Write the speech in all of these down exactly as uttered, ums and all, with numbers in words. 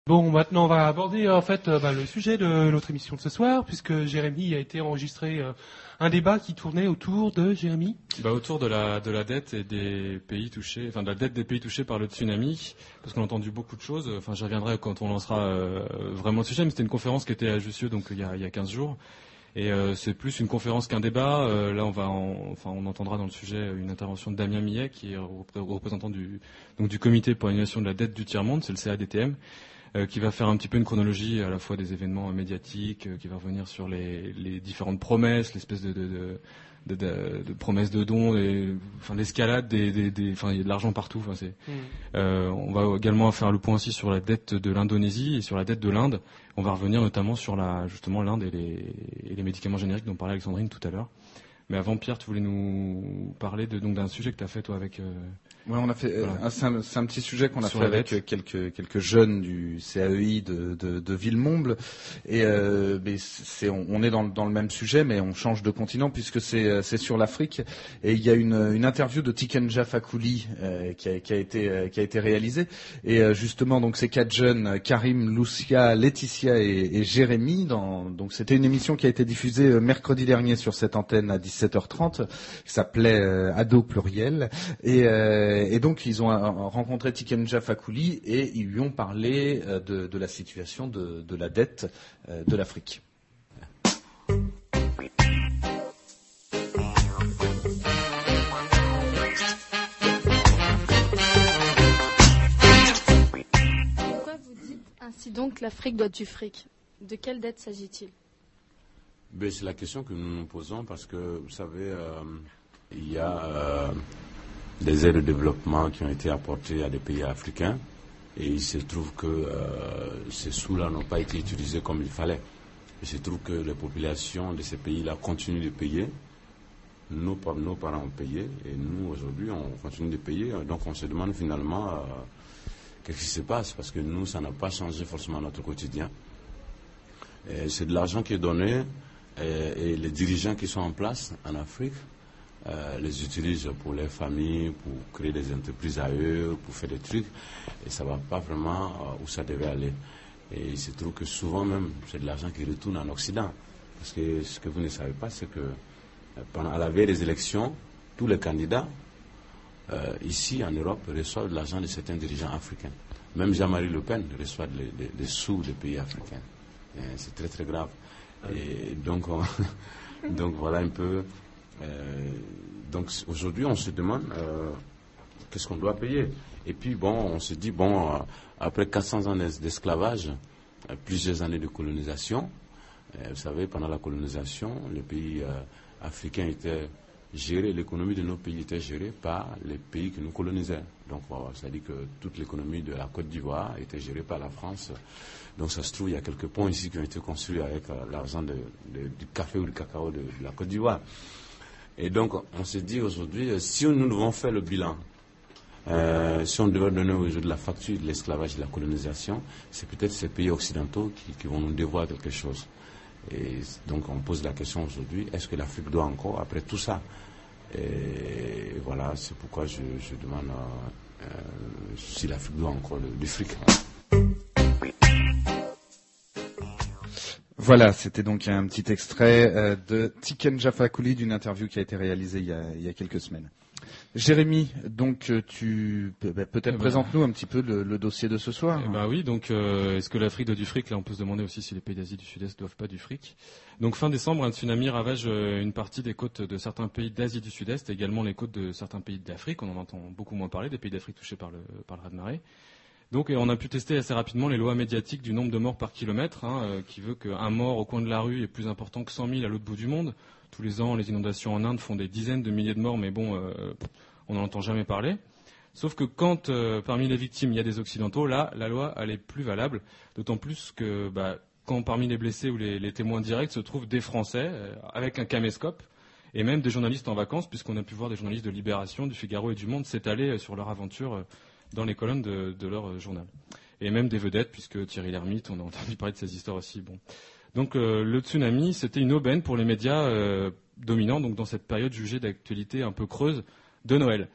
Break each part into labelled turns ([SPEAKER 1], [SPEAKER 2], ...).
[SPEAKER 1] Bon, maintenant on va aborder en fait euh, bah, le sujet de notre émission de ce soir, puisque Jérémy a été enregistré euh, un débat qui tournait autour de Jérémy.
[SPEAKER 2] Bah, autour de la de la dette et des pays touchés, enfin de la dette des pays touchés par le tsunami, parce qu'on a entendu beaucoup de choses. Enfin, j'y reviendrai quand on lancera euh, vraiment le sujet, mais c'était une conférence qui était à Jussieu, donc il y a il y a quinze jours. Et euh, c'est plus une conférence qu'un débat. Euh, là, on va, en, enfin, on entendra dans le sujet une intervention de Damien Millet, qui est représentant du donc du Comité pour l'annulation de la dette du tiers-monde, c'est le C A D T M. Euh, qui va faire un petit peu une chronologie à la fois des événements médiatiques, euh, qui va revenir sur les, les différentes promesses, l'espèce de, de, de, de, de, de promesses de dons, et, enfin l'escalade, des, des, des, enfin il y a de l'argent partout. Enfin c'est. Mmh. Euh, on va également faire le point aussi sur la dette de l'Indonésie et sur la dette de l'Inde. On va revenir notamment sur la justement l'Inde et les, et les médicaments génériques dont parlait Alexandrine tout à l'heure. Mais avant, Pierre, tu voulais nous parler de, donc d'un sujet que tu as fait toi avec. Euh,
[SPEAKER 3] Ouais, on a fait.
[SPEAKER 2] Voilà.
[SPEAKER 3] Euh, c'est, un, c'est un petit sujet qu'on a
[SPEAKER 2] Sur
[SPEAKER 3] fait
[SPEAKER 2] la
[SPEAKER 3] avec
[SPEAKER 2] dette.
[SPEAKER 3] quelques quelques jeunes du C A E I de, de, de Villemomble. Et euh, mais c'est, on, on est dans, dans le même sujet, mais on change de continent puisque c'est c'est sur l'Afrique. Et il y a une, une interview de Tikenja Fakoly euh, qui, a, qui a été euh, qui a été réalisée. Et euh, justement, donc ces quatre jeunes, Karim, Lucia, Laetitia et, et Jérémy. Dans, donc c'était une émission qui a été diffusée euh, mercredi dernier sur cette antenne à dix-sept heures trente, qui s'appelait euh, Ado pluriel. Et euh, Et donc ils ont rencontré Tikenja Fakoly et ils lui ont parlé de, de la situation de, de la dette de l'Afrique.
[SPEAKER 4] Pourquoi vous dites ainsi donc que l'Afrique doit du fric? De quelle dette s'agit-il?
[SPEAKER 5] Ben, c'est la question que nous nous posons parce que, vous savez, euh, il y a... Euh, des aides de développement qui ont été apportées à des pays africains et il se trouve que euh, ces sous-là n'ont pas été utilisés comme il fallait. Il se trouve que les populations de ces pays-là continuent de payer, nos, nos parents ont payé et nous aujourd'hui on continue de payer, donc on se demande finalement euh, qu'est-ce qui se passe parce que nous ça n'a pas changé forcément notre quotidien. Et c'est de l'argent qui est donné et, et les dirigeants qui sont en place en Afrique Euh, les utilisent pour les familles, pour créer des entreprises à eux, pour faire des trucs, et ça ne va pas vraiment euh, où ça devait aller. Et il se trouve que souvent même, c'est de l'argent qui retourne en Occident. Parce que ce que vous ne savez pas, c'est que euh, pendant, à la veille des élections, tous les candidats, euh, ici en Europe, reçoivent de l'argent de certains dirigeants africains. Même Jean-Marie Le Pen reçoit des, des, des sous des pays africains. Et c'est très très grave. Et donc, on donc voilà un peu... Euh, donc aujourd'hui on se demande euh, qu'est-ce qu'on doit payer. Et puis bon, on se dit bon, euh, après quatre cents ans d'esclavage, euh, plusieurs années de colonisation, euh, vous savez, pendant la colonisation, les pays euh, africains étaient gérés, l'économie de nos pays était gérée par les pays qui nous colonisaient. Donc voilà, c'est-à-dire que toute l'économie de la Côte d'Ivoire était gérée par la France. Donc ça se trouve, il y a quelques ponts ici qui ont été construits avec euh, l'argent de, de, du café ou du cacao de, de la Côte d'Ivoire. Et donc, on se dit aujourd'hui, si nous devons faire le bilan, euh, si on devait donner aujourd'hui la facture de l'esclavage et de la colonisation, c'est peut-être ces pays occidentaux qui, qui vont nous devoir quelque chose. Et donc, on pose la question aujourd'hui, est-ce que l'Afrique doit encore, après tout ça? Et voilà, c'est pourquoi je, je demande euh, euh, si l'Afrique doit encore le, du fric.
[SPEAKER 3] Voilà, c'était donc un petit extrait euh, de Tikenja Fakoly d'une interview qui a été réalisée il y a, il y a quelques semaines. Jérémy, donc tu peut-être eh ben, présente-nous un petit peu le, le dossier de ce soir.
[SPEAKER 2] Eh ben oui, donc euh, est-ce que l'Afrique doit du fric? Là, on peut se demander aussi si les pays d'Asie du Sud-Est doivent pas du fric. Donc fin décembre, un tsunami ravage euh, une partie des côtes de certains pays d'Asie du Sud-Est, et également les côtes de certains pays d'Afrique. On en entend beaucoup moins parler, des pays d'Afrique touchés par le par le raz-de-marée. Donc on a pu tester assez rapidement les lois médiatiques du nombre de morts par kilomètre, hein, euh, qui veut qu'un mort au coin de la rue est plus important que cent mille à l'autre bout du monde. Tous les ans, les inondations en Inde font des dizaines de milliers de morts, mais bon, euh, on n'en entend jamais parler. Sauf que quand euh, parmi les victimes il y a des Occidentaux, là, la loi elle est plus valable, d'autant plus que bah, quand parmi les blessés ou les, les témoins directs se trouvent des Français euh, avec un caméscope, et même des journalistes en vacances, puisqu'on a pu voir des journalistes de Libération, du Figaro et du Monde s'étaler sur leur aventure euh, dans les colonnes de, de leur journal. Et même des vedettes, puisque Thierry Lhermitte, on a entendu parler de ces histoires aussi. Bon. Donc euh, le tsunami, c'était une aubaine pour les médias euh, dominants, donc dans cette période jugée d'actualité un peu creuse de Noël.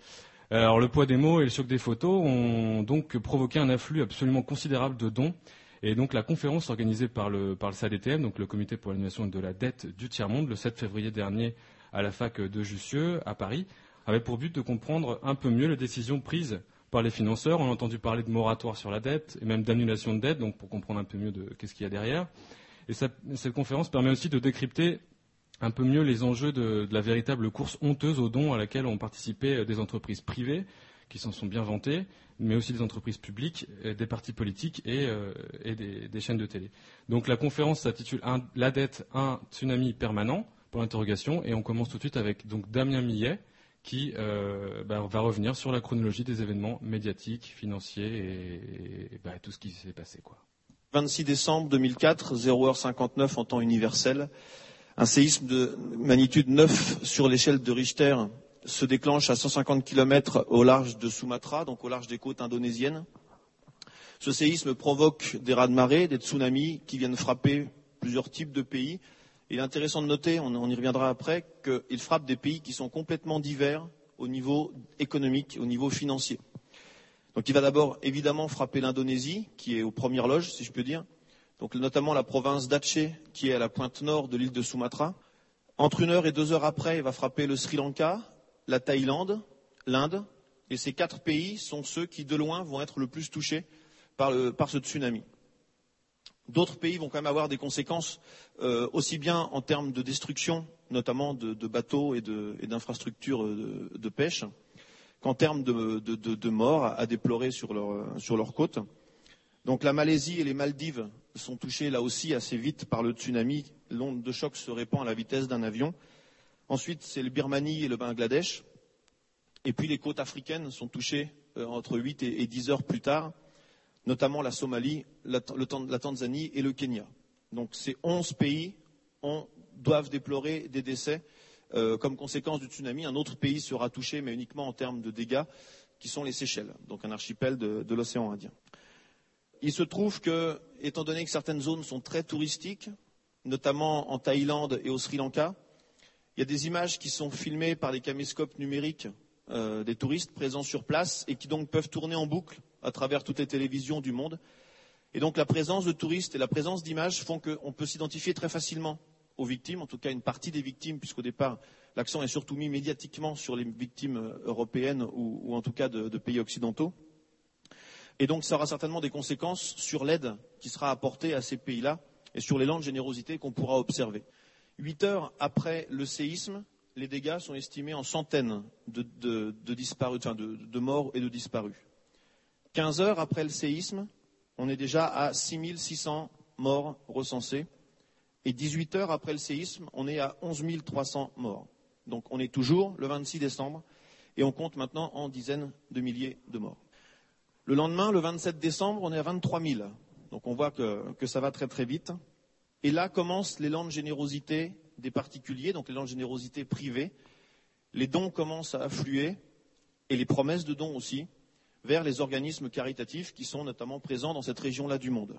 [SPEAKER 2] Alors le poids des mots et le choc des photos ont donc provoqué un afflux absolument considérable de dons. Et donc la conférence organisée par le, par le C A D T M, donc le Comité pour l'annulation de la dette du tiers-monde, le sept février dernier à la fac de Jussieu, à Paris, avait pour but de comprendre un peu mieux les décisions prises par les financeurs. On a entendu parler de moratoire sur la dette et même d'annulation de dette, donc pour comprendre un peu mieux de qu'est-ce qu'il y a derrière. Et ça, cette conférence permet aussi de décrypter un peu mieux les enjeux de, de la véritable course honteuse aux dons à laquelle ont participé des entreprises privées qui s'en sont bien vantées, mais aussi des entreprises publiques, des partis politiques et, euh, et des, des chaînes de télé. Donc la conférence s'intitule « La dette, un tsunami permanent » pour l'interrogation, et on commence tout de suite avec donc Damien Millet qui euh, bah, va revenir sur la chronologie des événements médiatiques, financiers et, et bah, tout ce qui s'est passé, quoi.
[SPEAKER 6] vingt-six décembre deux mille quatre, zéro heure cinquante-neuf en temps universel. Un séisme de magnitude neuf sur l'échelle de Richter se déclenche à cent cinquante kilomètres au large de Sumatra, donc au large des côtes indonésiennes. Ce séisme provoque des raz-de-marée, des tsunamis qui viennent frapper plusieurs types de pays. Il est intéressant de noter, on y reviendra après, qu'il frappe des pays qui sont complètement divers au niveau économique, au niveau financier. Donc il va d'abord évidemment frapper l'Indonésie, qui est aux premières loges, si je peux dire. Donc notamment la province d'Aceh, qui est à la pointe nord de l'île de Sumatra. Entre une heure et deux heures après, il va frapper le Sri Lanka, la Thaïlande, l'Inde. Et ces quatre pays sont ceux qui, de loin, vont être le plus touchés par, le, par ce tsunami. D'autres pays vont quand même avoir des conséquences euh, aussi bien en termes de destruction, notamment de, de bateaux et, de, et d'infrastructures de, de pêche, qu'en termes de, de, de, de morts à, à déplorer sur leur, sur leur côte. Donc la Malaisie et les Maldives sont touchées là aussi assez vite par le tsunami. L'onde de choc se répand à la vitesse d'un avion. Ensuite, c'est le Birmanie et le Bangladesh. Et puis les côtes africaines sont touchées euh, entre huit et dix heures plus tard, notamment la Somalie, la, le, la Tanzanie et le Kenya. Donc ces onze pays ont, doivent déplorer des décès euh, comme conséquence du tsunami. Un autre pays sera touché, mais uniquement en termes de dégâts, qui sont les Seychelles, donc un archipel de, de l'océan Indien. Il se trouve que, étant donné que certaines zones sont très touristiques, notamment en Thaïlande et au Sri Lanka, il y a des images qui sont filmées par les caméscopes numériques euh, des touristes présents sur place et qui donc peuvent tourner en boucle à travers toutes les télévisions du monde. Et donc la présence de touristes et la présence d'images font qu'on peut s'identifier très facilement aux victimes, en tout cas une partie des victimes, puisqu'au départ l'accent est surtout mis médiatiquement sur les victimes européennes ou, ou en tout cas de, de pays occidentaux. Et donc ça aura certainement des conséquences sur l'aide qui sera apportée à ces pays-là et sur l'élan de générosité qu'on pourra observer. Huit heures après le séisme, les dégâts sont estimés en centaines de, de, de, disparus, enfin de, de morts et de disparus. quinze heures après le séisme, on est déjà à six mille six cents morts recensés. Et dix-huit heures après le séisme, on est à onze mille trois cents morts. Donc on est toujours le vingt-six décembre et on compte maintenant en dizaines de milliers de morts. Le lendemain, le vingt-sept décembre, on est à vingt-trois mille. Donc on voit que, que ça va très très vite. Et là commence l'élan de générosité des particuliers, donc l'élan de générosité privée. Les dons commencent à affluer, et les promesses de dons aussi, vers les organismes caritatifs qui sont notamment présents dans cette région-là du monde.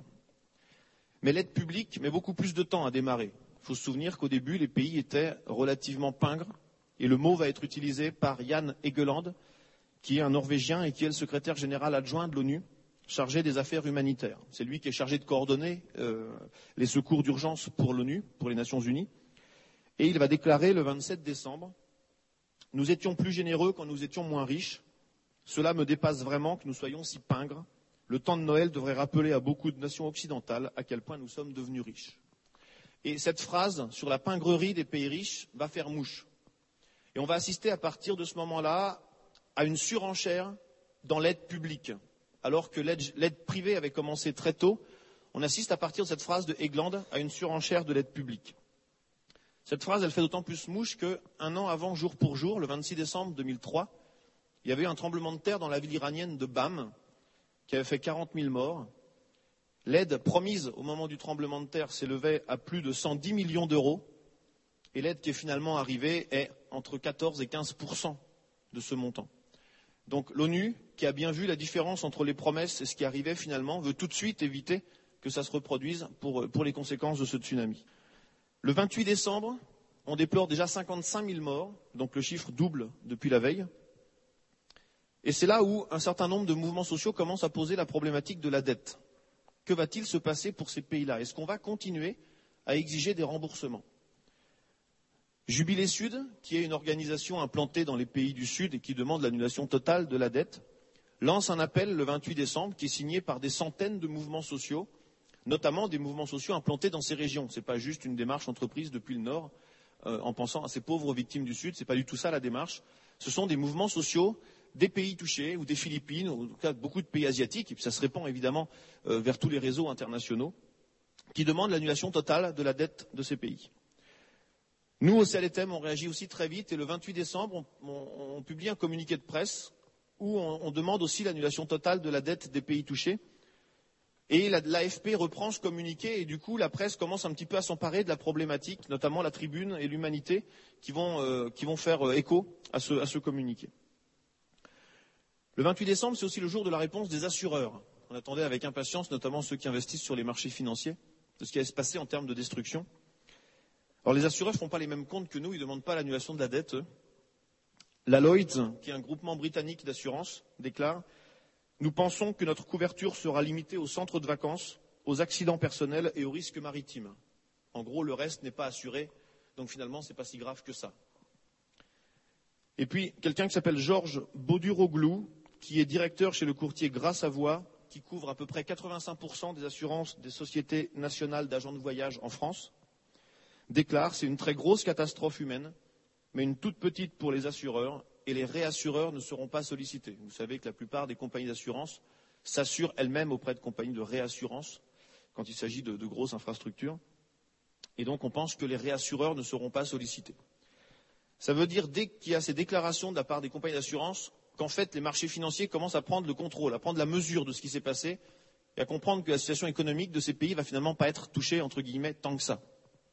[SPEAKER 6] Mais l'aide publique met beaucoup plus de temps à démarrer. Il faut se souvenir qu'au début, les pays étaient relativement pingres, et le mot va être utilisé par Jan Egeland, qui est un Norvégien et qui est le secrétaire général adjoint de l'ONU, chargé des affaires humanitaires. C'est lui qui est chargé de coordonner euh, les secours d'urgence pour l'ONU, pour les Nations Unies. Et il va déclarer le vingt-sept décembre « Nous étions plus généreux quand nous étions moins riches. Cela me dépasse vraiment que nous soyons si pingres. Le temps de Noël devrait rappeler à beaucoup de nations occidentales à quel point nous sommes devenus riches. » Et cette phrase sur la pingrerie des pays riches va faire mouche. Et on va assister à partir de ce moment-là à une surenchère dans l'aide publique. Alors que l'aide, l'aide privée avait commencé très tôt, on assiste à partir de cette phrase de Egeland à une surenchère de l'aide publique. Cette phrase, elle fait d'autant plus mouche qu'un an avant, jour pour jour, le vingt-six décembre deux mille trois, il y avait eu un tremblement de terre dans la ville iranienne de Bam, qui avait fait quarante mille morts. L'aide promise au moment du tremblement de terre s'élevait à plus de cent dix millions d'euros, et l'aide qui est finalement arrivée est entre quatorze et quinze pour cent de ce montant. Donc l'ONU, qui a bien vu la différence entre les promesses et ce qui arrivait finalement, veut tout de suite éviter que ça se reproduise pour, pour les conséquences de ce tsunami. Le vingt-huit décembre, on déplore déjà cinquante-cinq mille morts, donc le chiffre double depuis la veille. Et c'est là où un certain nombre de mouvements sociaux commencent à poser la problématique de la dette. Que va-t-il se passer pour ces pays-là? Est-ce qu'on va continuer à exiger des remboursements? Jubilé Sud, qui est une organisation implantée dans les pays du Sud et qui demande l'annulation totale de la dette, lance un appel le vingt-huit décembre qui est signé par des centaines de mouvements sociaux, notamment des mouvements sociaux implantés dans ces régions. Ce n'est pas juste une démarche entreprise depuis le Nord euh, en pensant à ces pauvres victimes du Sud. Ce n'est pas du tout ça la démarche. Ce sont des mouvements sociaux des pays touchés, ou des Philippines, ou en tout cas beaucoup de pays asiatiques, et puis ça se répand évidemment euh, vers tous les réseaux internationaux, qui demandent l'annulation totale de la dette de ces pays. Nous, au C L T M, on réagit aussi très vite, et le vingt-huit décembre, on, on, on publie un communiqué de presse où on, on demande aussi l'annulation totale de la dette des pays touchés. Et l'A F P reprend ce communiqué, et du coup, la presse commence un petit peu à s'emparer de la problématique, notamment la Tribune et l'Humanité, qui vont, euh, qui vont faire euh, écho à ce, à ce communiqué. Le vingt-huit décembre, c'est aussi le jour de la réponse des assureurs. On attendait avec impatience, notamment ceux qui investissent sur les marchés financiers, de ce qui allait se passer en termes de destruction. Alors les assureurs ne font pas les mêmes comptes que nous, ils ne demandent pas l'annulation de la dette. Eux. La Lloyds, qui est un groupement britannique d'assurance, déclare « Nous pensons que notre couverture sera limitée aux centres de vacances, aux accidents personnels et aux risques maritimes. En gros, le reste n'est pas assuré, donc finalement, ce n'est pas si grave que ça. » Et puis, quelqu'un qui s'appelle Georges Bauduroglou, qui est directeur chez le courtier Gras Savoie, qui couvre à peu près quatre-vingt-cinq pour cent des assurances des sociétés nationales d'agents de voyage en France, déclare « C'est une très grosse catastrophe humaine, mais une toute petite pour les assureurs, et les réassureurs ne seront pas sollicités. » Vous savez que la plupart des compagnies d'assurance s'assurent elles-mêmes auprès de compagnies de réassurance quand il s'agit de, de grosses infrastructures. Et donc on pense que les réassureurs ne seront pas sollicités. Ça veut dire, dès qu'il y a ces déclarations de la part des compagnies d'assurance, qu'en fait les marchés financiers commencent à prendre le contrôle, à prendre la mesure de ce qui s'est passé et à comprendre que la situation économique de ces pays va finalement pas être touchée, entre guillemets, tant que ça.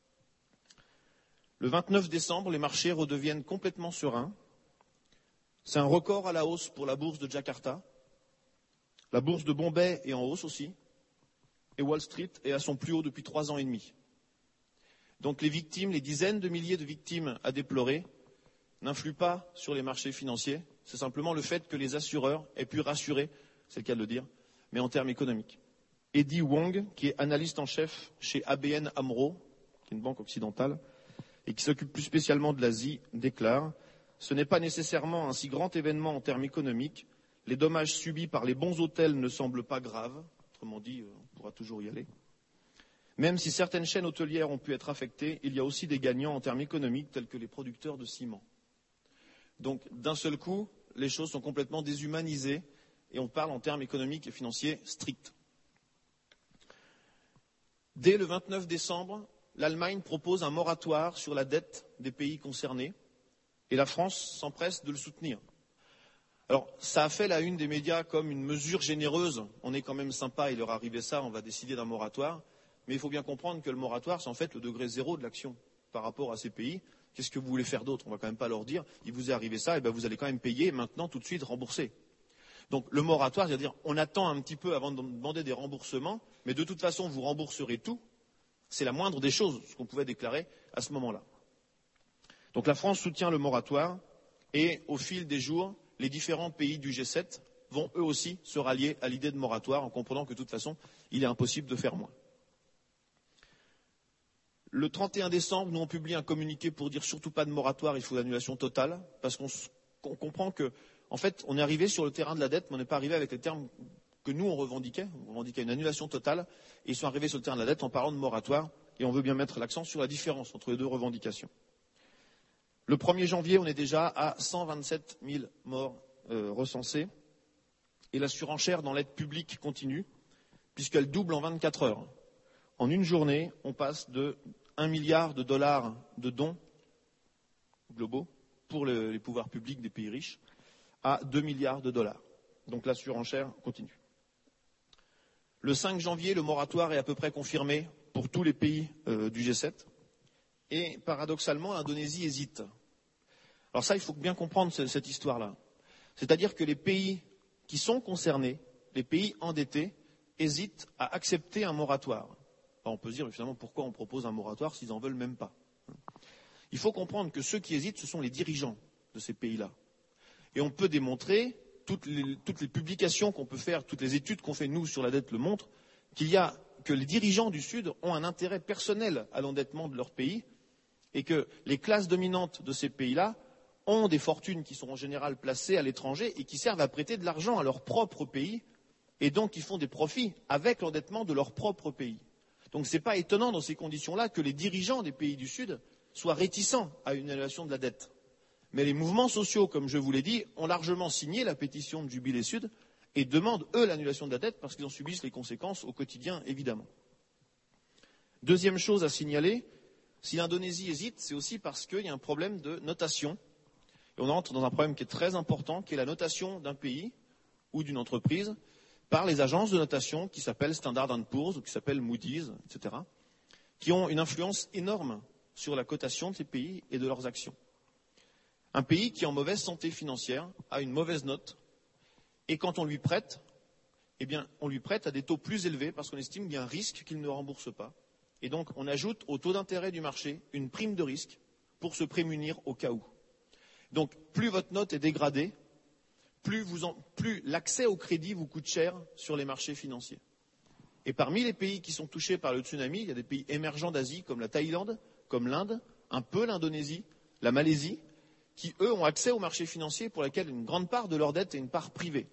[SPEAKER 6] Le vingt-neuf décembre, les marchés redeviennent complètement sereins. C'est un record à la hausse pour la bourse de Jakarta. La bourse de Bombay est en hausse aussi. Et Wall Street est à son plus haut depuis trois ans et demi. Donc les victimes, les dizaines de milliers de victimes à déplorer, n'influent pas sur les marchés financiers. C'est simplement le fait que les assureurs aient pu rassurer, c'est le cas de le dire, mais en termes économiques. Eddie Wong, qui est analyste en chef chez A B N AMRO, qui est une banque occidentale, et qui s'occupe plus spécialement de l'Asie, déclare « Ce n'est pas nécessairement un si grand événement en termes économiques. Les dommages subis par les bons hôtels ne semblent pas graves. » Autrement dit, on pourra toujours y aller. Même si certaines chaînes hôtelières ont pu être affectées, il y a aussi des gagnants en termes économiques, tels que les producteurs de ciment. Donc, d'un seul coup, les choses sont complètement déshumanisées et on parle en termes économiques et financiers stricts. Dès le vingt-neuf décembre, l'Allemagne propose un moratoire sur la dette des pays concernés et la France s'empresse de le soutenir. Alors, ça a fait la une des médias comme une mesure généreuse. On est quand même sympa, il leur arrivait ça, on va décider d'un moratoire. Mais il faut bien comprendre que le moratoire, c'est en fait le degré zéro de l'action par rapport à ces pays. Qu'est-ce que vous voulez faire d'autre? On ne va quand même pas leur dire, il vous est arrivé ça, et bien vous allez quand même payer maintenant, tout de suite, rembourser. Donc le moratoire, c'est-à-dire on attend un petit peu avant de demander des remboursements, mais de toute façon, vous rembourserez tout. C'est la moindre des choses, ce qu'on pouvait déclarer à ce moment-là. Donc la France soutient le moratoire, et au fil des jours, les différents pays du G sept vont eux aussi se rallier à l'idée de moratoire, en comprenant que de toute façon, il est impossible de faire moins. Le trente et un décembre, nous on publie un communiqué pour dire surtout pas de moratoire, il faut l'annulation totale, parce qu'on on comprend que, en fait, on est arrivé sur le terrain de la dette, mais on n'est pas arrivé avec les termes que nous on revendiquait. On revendiquait une annulation totale, et ils sont arrivés sur le terrain de la dette en parlant de moratoire, et on veut bien mettre l'accent sur la différence entre les deux revendications. Le premier janvier, on est déjà à cent vingt-sept mille morts euh, recensés, et la surenchère dans l'aide publique continue, puisqu'elle double en vingt-quatre heures. En une journée, on passe de un milliard de dollars de dons globaux pour le, les pouvoirs publics des pays riches à deux milliards de dollars. Donc la surenchère continue. Le cinq janvier, le moratoire est à peu près confirmé pour tous les pays euh, du G sept. Et paradoxalement, l'Indonésie hésite. Alors ça, il faut bien comprendre cette, cette histoire-là. C'est-à-dire que les pays qui sont concernés, les pays endettés, hésitent à accepter un moratoire. On peut se dire, finalement, pourquoi on propose un moratoire s'ils n'en veulent même pas? Il faut comprendre que ceux qui hésitent, ce sont les dirigeants de ces pays-là. Et on peut démontrer toutes les, toutes les publications qu'on peut faire, toutes les études qu'on fait nous sur la dette le montrent, qu'il y a, que les dirigeants du Sud ont un intérêt personnel à l'endettement de leur pays et que les classes dominantes de ces pays-là ont des fortunes qui sont en général placées à l'étranger et qui servent à prêter de l'argent à leur propre pays et donc ils font des profits avec l'endettement de leur propre pays. Donc ce n'est pas étonnant dans ces conditions-là que les dirigeants des pays du Sud soient réticents à une annulation de la dette. Mais les mouvements sociaux, comme je vous l'ai dit, ont largement signé la pétition de Jubilé Sud et demandent, eux, l'annulation de la dette parce qu'ils en subissent les conséquences au quotidien, évidemment. Deuxième chose à signaler, si l'Indonésie hésite, c'est aussi parce qu'il y a un problème de notation. Et on entre dans un problème qui est très important, qui est la notation d'un pays ou d'une entreprise par les agences de notation qui s'appellent Standard and Poor's ou qui s'appellent Moody's, et cetera, qui ont une influence énorme sur la cotation de ces pays et de leurs actions. Un pays qui est en mauvaise santé financière a une mauvaise note et quand on lui prête, eh bien, on lui prête à des taux plus élevés parce qu'on estime qu'il y a un risque qu'il ne rembourse pas. Et donc, on ajoute au taux d'intérêt du marché une prime de risque pour se prémunir au cas où. Donc, plus votre note est dégradée, plus, vous en, plus l'accès au crédit vous coûte cher sur les marchés financiers. Et parmi les pays qui sont touchés par le tsunami, il y a des pays émergents d'Asie comme la Thaïlande, comme l'Inde, un peu l'Indonésie, la Malaisie, qui, eux, ont accès aux marchés financiers pour lesquels une grande part de leur dette est une part privée.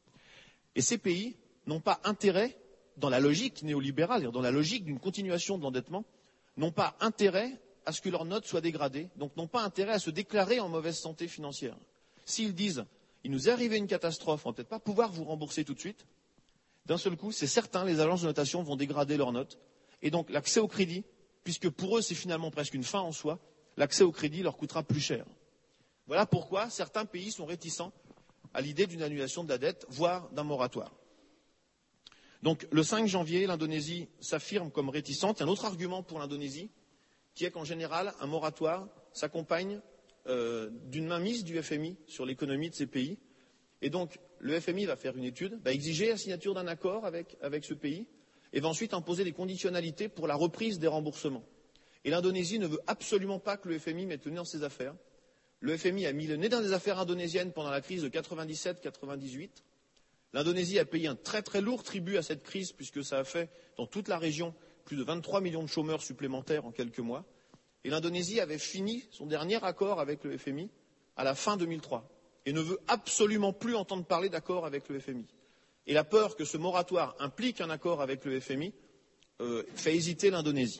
[SPEAKER 6] Et ces pays n'ont pas intérêt, dans la logique néolibérale, dans la logique d'une continuation de l'endettement, n'ont pas intérêt à ce que leur note soit dégradée, donc n'ont pas intérêt à se déclarer en mauvaise santé financière. S'ils disent « il nous est arrivé une catastrophe, on ne va peut-être pas pouvoir vous rembourser tout de suite », d'un seul coup, c'est certain, les agences de notation vont dégrader leur note. Et donc l'accès au crédit, puisque pour eux c'est finalement presque une fin en soi, l'accès au crédit leur coûtera plus cher. Voilà pourquoi certains pays sont réticents à l'idée d'une annulation de la dette, voire d'un moratoire. Donc le cinq janvier, l'Indonésie s'affirme comme réticente. Un autre argument pour l'Indonésie, qui est qu'en général, un moratoire s'accompagne euh, d'une mainmise du F M I sur l'économie de ces pays. Et donc le F M I va faire une étude, va exiger la signature d'un accord avec, avec ce pays, et va ensuite imposer des conditionnalités pour la reprise des remboursements. Et l'Indonésie ne veut absolument pas que le F M I mette le nez dans ses affaires. Le F M I a mis le nez dans les affaires indonésiennes pendant la crise de quatre-vingt-dix-sept quatre-vingt-dix-huit. L'Indonésie a payé un très très lourd tribut à cette crise puisque ça a fait dans toute la région plus de vingt-trois millions de chômeurs supplémentaires en quelques mois. Et l'Indonésie avait fini son dernier accord avec le F M I à la fin deux mille trois et ne veut absolument plus entendre parler d'accord avec le F M I. Et la peur que ce moratoire implique un accord avec le F M I euh, fait hésiter l'Indonésie.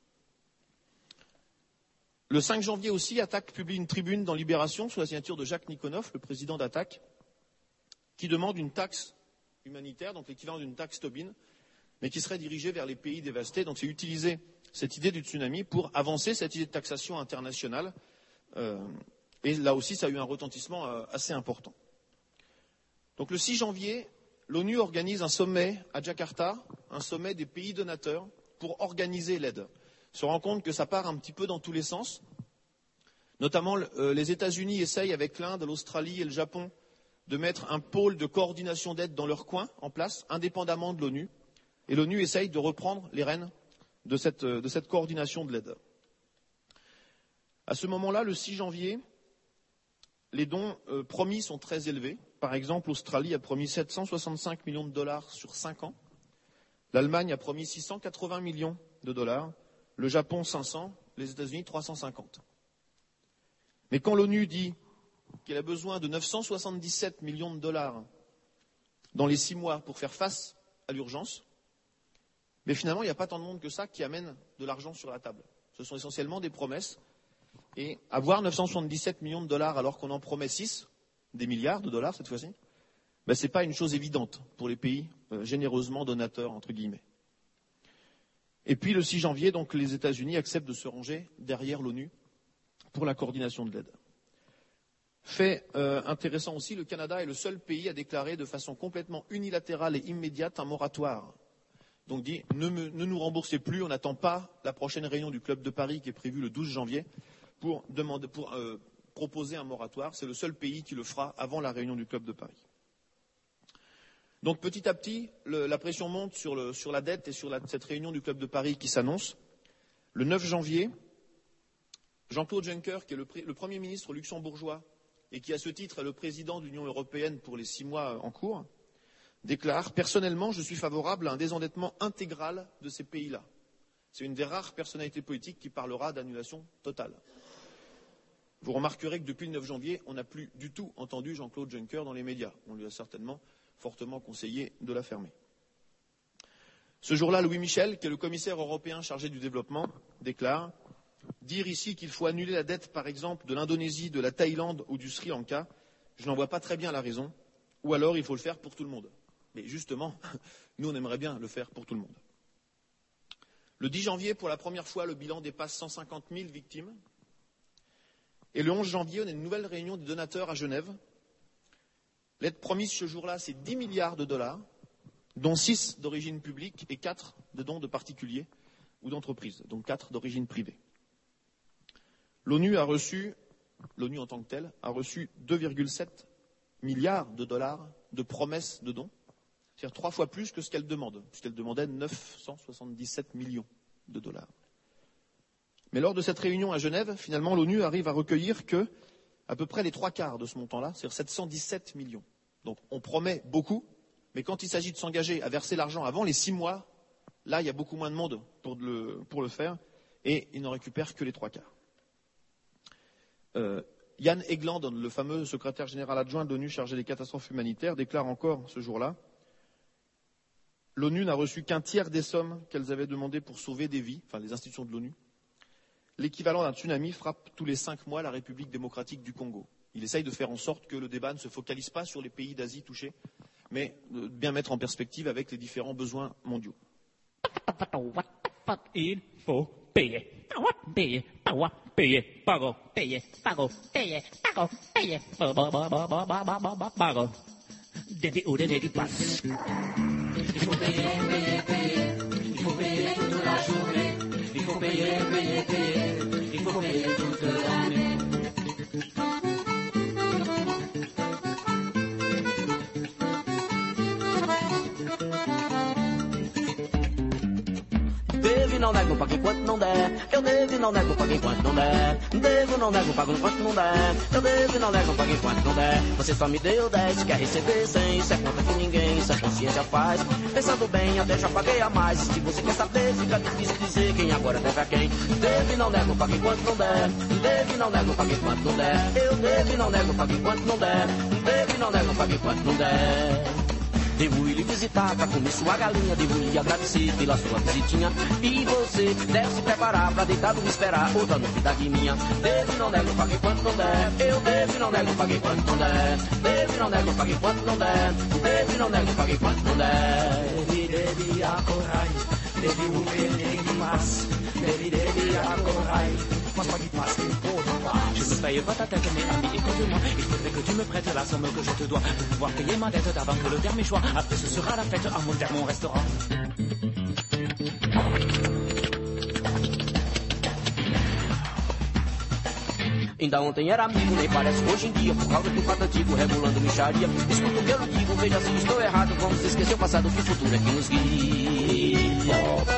[SPEAKER 6] Le cinq janvier aussi, Attac publie une tribune dans Libération sous la signature de Jacques Nikonov, le président d'Attac, qui demande une taxe humanitaire, donc l'équivalent d'une taxe Tobin, mais qui serait dirigée vers les pays dévastés. Donc c'est utiliser cette idée du tsunami pour avancer cette idée de taxation internationale. Euh, et là aussi, ça a eu un retentissement euh, assez important. Donc le six janvier, l'ONU organise un sommet à Jakarta, un sommet des pays donateurs, pour organiser l'aide. On se rend compte que ça part un petit peu dans tous les sens. Notamment, euh, les États-Unis essayent avec l'Inde, l'Australie et le Japon de mettre un pôle de coordination d'aide dans leur coin en place, indépendamment de l'ONU. Et l'ONU essaye de reprendre les rênes de cette, de cette coordination de l'aide. À ce moment-là, le six janvier, les dons euh, promis sont très élevés. Par exemple, l'Australie a promis sept cent soixante-cinq millions de dollars sur cinq ans. L'Allemagne a promis six cent quatre-vingts millions de dollars. Le Japon, cinq cents. Les États-Unis, trois cent cinquante. Mais quand l'ONU dit qu'elle a besoin de neuf cent soixante-dix-sept millions de dollars dans les six mois pour faire face à l'urgence, mais finalement, il n'y a pas tant de monde que ça qui amène de l'argent sur la table. Ce sont essentiellement des promesses. Et avoir neuf cent soixante-dix-sept millions de dollars alors qu'on en promet six, des milliards de dollars cette fois-ci, ben, ce n'est pas une chose évidente pour les pays euh, généreusement donateurs, entre guillemets. Et puis le six janvier, donc, les États-Unis acceptent de se ranger derrière l'ONU pour la coordination de l'aide. Fait euh, intéressant aussi, le Canada est le seul pays à déclarer de façon complètement unilatérale et immédiate un moratoire. Donc dit, ne, me, ne nous remboursez plus, on n'attend pas la prochaine réunion du Club de Paris qui est prévue le douze janvier pour, demander, pour euh, proposer un moratoire. C'est le seul pays qui le fera avant la réunion du Club de Paris. Donc petit à petit, le, la pression monte sur, le, sur la dette et sur la, cette réunion du Club de Paris qui s'annonce. Le neuf janvier, Jean-Claude Juncker, qui est le, le Premier ministre luxembourgeois, et qui à ce titre est le président de l'Union européenne pour les six mois en cours, déclare « Personnellement, je suis favorable à un désendettement intégral de ces pays-là ». C'est une des rares personnalités politiques qui parlera d'annulation totale. Vous remarquerez que depuis le neuf janvier, on n'a plus du tout entendu Jean-Claude Juncker dans les médias. On lui a certainement fortement conseillé de la fermer. Ce jour-là, Louis Michel, qui est le commissaire européen chargé du développement, déclare « Dire ici qu'il faut annuler la dette, par exemple, de l'Indonésie, de la Thaïlande ou du Sri Lanka, je n'en vois pas très bien la raison, ou alors il faut le faire pour tout le monde. » Mais justement, nous, on aimerait bien le faire pour tout le monde. Le dix janvier, pour la première fois, le bilan dépasse cent cinquante mille victimes. Et le onze janvier, on a une nouvelle réunion des donateurs à Genève. L'aide promise ce jour-là, c'est dix milliards de dollars, dont six d'origine publique et quatre de dons de particuliers ou d'entreprises, donc quatre d'origine privée. L'ONU a reçu, l'ONU en tant que telle, a reçu deux virgule sept milliards de dollars de promesses de dons, c'est-à-dire trois fois plus que ce qu'elle demande, puisqu'elle demandait neuf cent soixante-dix-sept millions de dollars. Mais lors de cette réunion à Genève, finalement, l'ONU arrive à recueillir que à peu près les trois quarts de ce montant-là, c'est-à-dire sept cent dix-sept millions. Donc on promet beaucoup, mais quand il s'agit de s'engager à verser l'argent avant les six mois, là, il y a beaucoup moins de monde pour le, pour le faire, et il n'en récupère que les trois quarts. Euh, Jan Egeland, le fameux secrétaire général adjoint de l'ONU chargé des catastrophes humanitaires, déclare encore ce jour-là « L'ONU n'a reçu qu'un tiers des sommes qu'elles avaient demandées pour sauver des vies, enfin les institutions de l'ONU. L'équivalent d'un tsunami frappe tous les cinq mois la République démocratique du Congo. Il essaye de faire en sorte que le débat ne se focalise pas sur les pays d'Asie touchés, mais de bien mettre en perspective avec les différents besoins mondiaux. »
[SPEAKER 7] Il faut payer. Payer, payer, pago, payer, pago, payer, pago, payer, pago. Devi ou devi passe. Il faut payer, payer, payer. Il faut payer toute la journée. Il faut payer, payer, payer. Il faut payer toute l'année. Devo e não nego, pago enquanto não der. Eu devo e não nego, pago enquanto não der. Devo e não nego, pago enquanto não der. Eu devo e não nego, pago enquanto não der. Você só me deu dez, quer receber cem. Isso é conta que ninguém, isso a consciência faz. Pensando bem, até já paguei a mais. Se você quer saber, fica difícil dizer quem agora deve a quem. Devo e não nego, pago enquanto não der. Devo e não nego, pago enquanto não der. Eu devo e não nego, pago enquanto não der. Devo e não nego, pago enquanto não der. Devo ir lhe visitar pra comer sua galinha. Devo lhe agradecer pela sua visitinha. E você deve se preparar pra deitado me esperar. Outra novidade minha. Devo e não nego, pague quanto não der. Eu devo e não nego, pague quanto não der. Devo e não nego, pague quanto não der. Devo e não nego, pague quanto não der. Devi, devi, acorrai. Devi, o devi, mas. Devi, devi, acorrai. Mas pague pas, il faut de pas. Je ne paye pas ta tête, mais ami, écoute-moi. Il faudrait que tu me prêtes la somme que je te dois pour pouvoir payer ma dette avant que le terme échoue. Après ce sera la fête à mon terme, mon restaurant. Ainda ontem era amigo, nem parece hoje em dia. Por causa do fato antigo, regulando micharia. Escuta o que eu digo, veja se estou errado. Vamos esquecer o passado, que o futuro é que nos guia.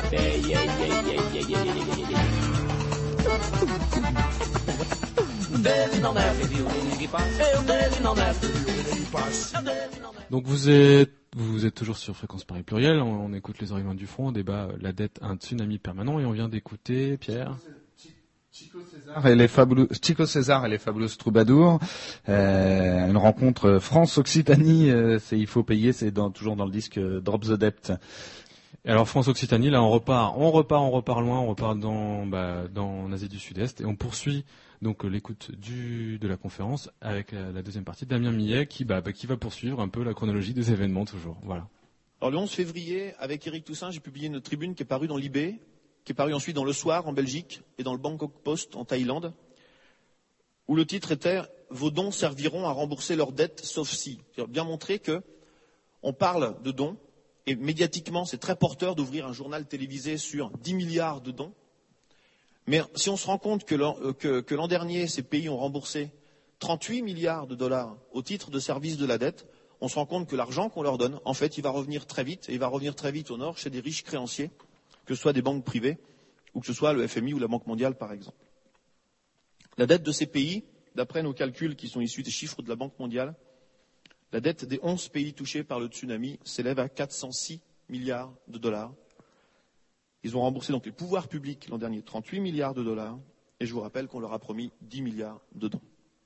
[SPEAKER 2] Donc vous êtes, vous êtes toujours sur Fréquence Paris Pluriel, on, on écoute les arguments du front, on débat la dette, un tsunami permanent, et on vient d'écouter, Pierre
[SPEAKER 3] Chico César et les fabuleux, Chico César et les fabuleuses troubadours, euh, une rencontre France-Occitanie, euh, c'est il faut payer, c'est dans, toujours dans le disque euh, Drop the Debt.
[SPEAKER 2] Et alors France-Occitanie, là on repart, on repart, on repart loin, on repart dans, bah, dans l'Asie du Sud-Est, et on poursuit donc l'écoute du, de la conférence avec la, la deuxième partie, Damien Millet, qui, bah, bah, qui va poursuivre un peu la chronologie des événements toujours. Voilà.
[SPEAKER 6] Alors le onze février, avec Éric Toussaint, j'ai publié une tribune qui est parue dans l'I B, qui est parue ensuite dans Le Soir en Belgique et dans le Bangkok Post en Thaïlande, où le titre était « Vos dons serviront à rembourser leurs dettes, sauf si ». C'est-à-dire bien montrer que on parle de dons, et médiatiquement c'est très porteur d'ouvrir un journal télévisé sur dix milliards de dons. Mais si on se rend compte que l'an, que, que l'an dernier, ces pays ont remboursé trente-huit milliards de dollars au titre de service de la dette, on se rend compte que l'argent qu'on leur donne, en fait, il va revenir très vite, et il va revenir très vite au nord chez des riches créanciers, que ce soit des banques privées, ou que ce soit le F M I ou la Banque mondiale, par exemple. La dette de ces pays, d'après nos calculs qui sont issus des chiffres de la Banque mondiale, la dette des onze pays touchés par le tsunami s'élève à quatre cent six milliards de dollars. Ils ont remboursé donc les pouvoirs publics l'an dernier trente-huit milliards de dollars, et je vous rappelle qu'on leur a promis dix milliards dedans.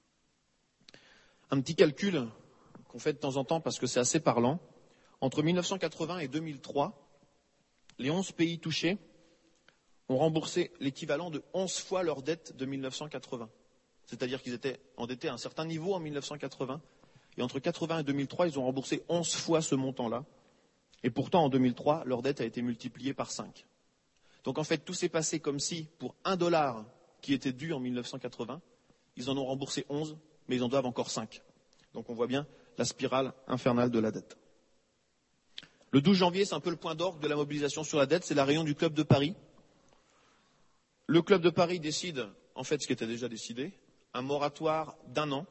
[SPEAKER 6] Un petit calcul qu'on fait de temps en temps parce que c'est assez parlant. Entre mille neuf cent quatre-vingts et deux mille trois, les onze pays touchés ont remboursé l'équivalent de onze fois leur dette de mille neuf cent quatre-vingts. C'est-à-dire qu'ils étaient endettés à un certain niveau en mille neuf cent quatre-vingts, et entre quatre-vingts et deux mille trois, ils ont remboursé onze fois ce montant-là. Et pourtant, en deux mille trois, leur dette a été multipliée par cinq. Donc en fait, tout s'est passé comme si, pour un dollar qui était dû en mille neuf cent quatre-vingts, ils en ont remboursé onze, mais ils en doivent encore cinq. Donc on voit bien la spirale infernale de la dette. Le douze janvier, c'est un peu le point d'orgue de la mobilisation sur la dette, c'est la réunion du Club de Paris. Le Club de Paris décide, en fait, ce qui était déjà décidé, un moratoire d'un an.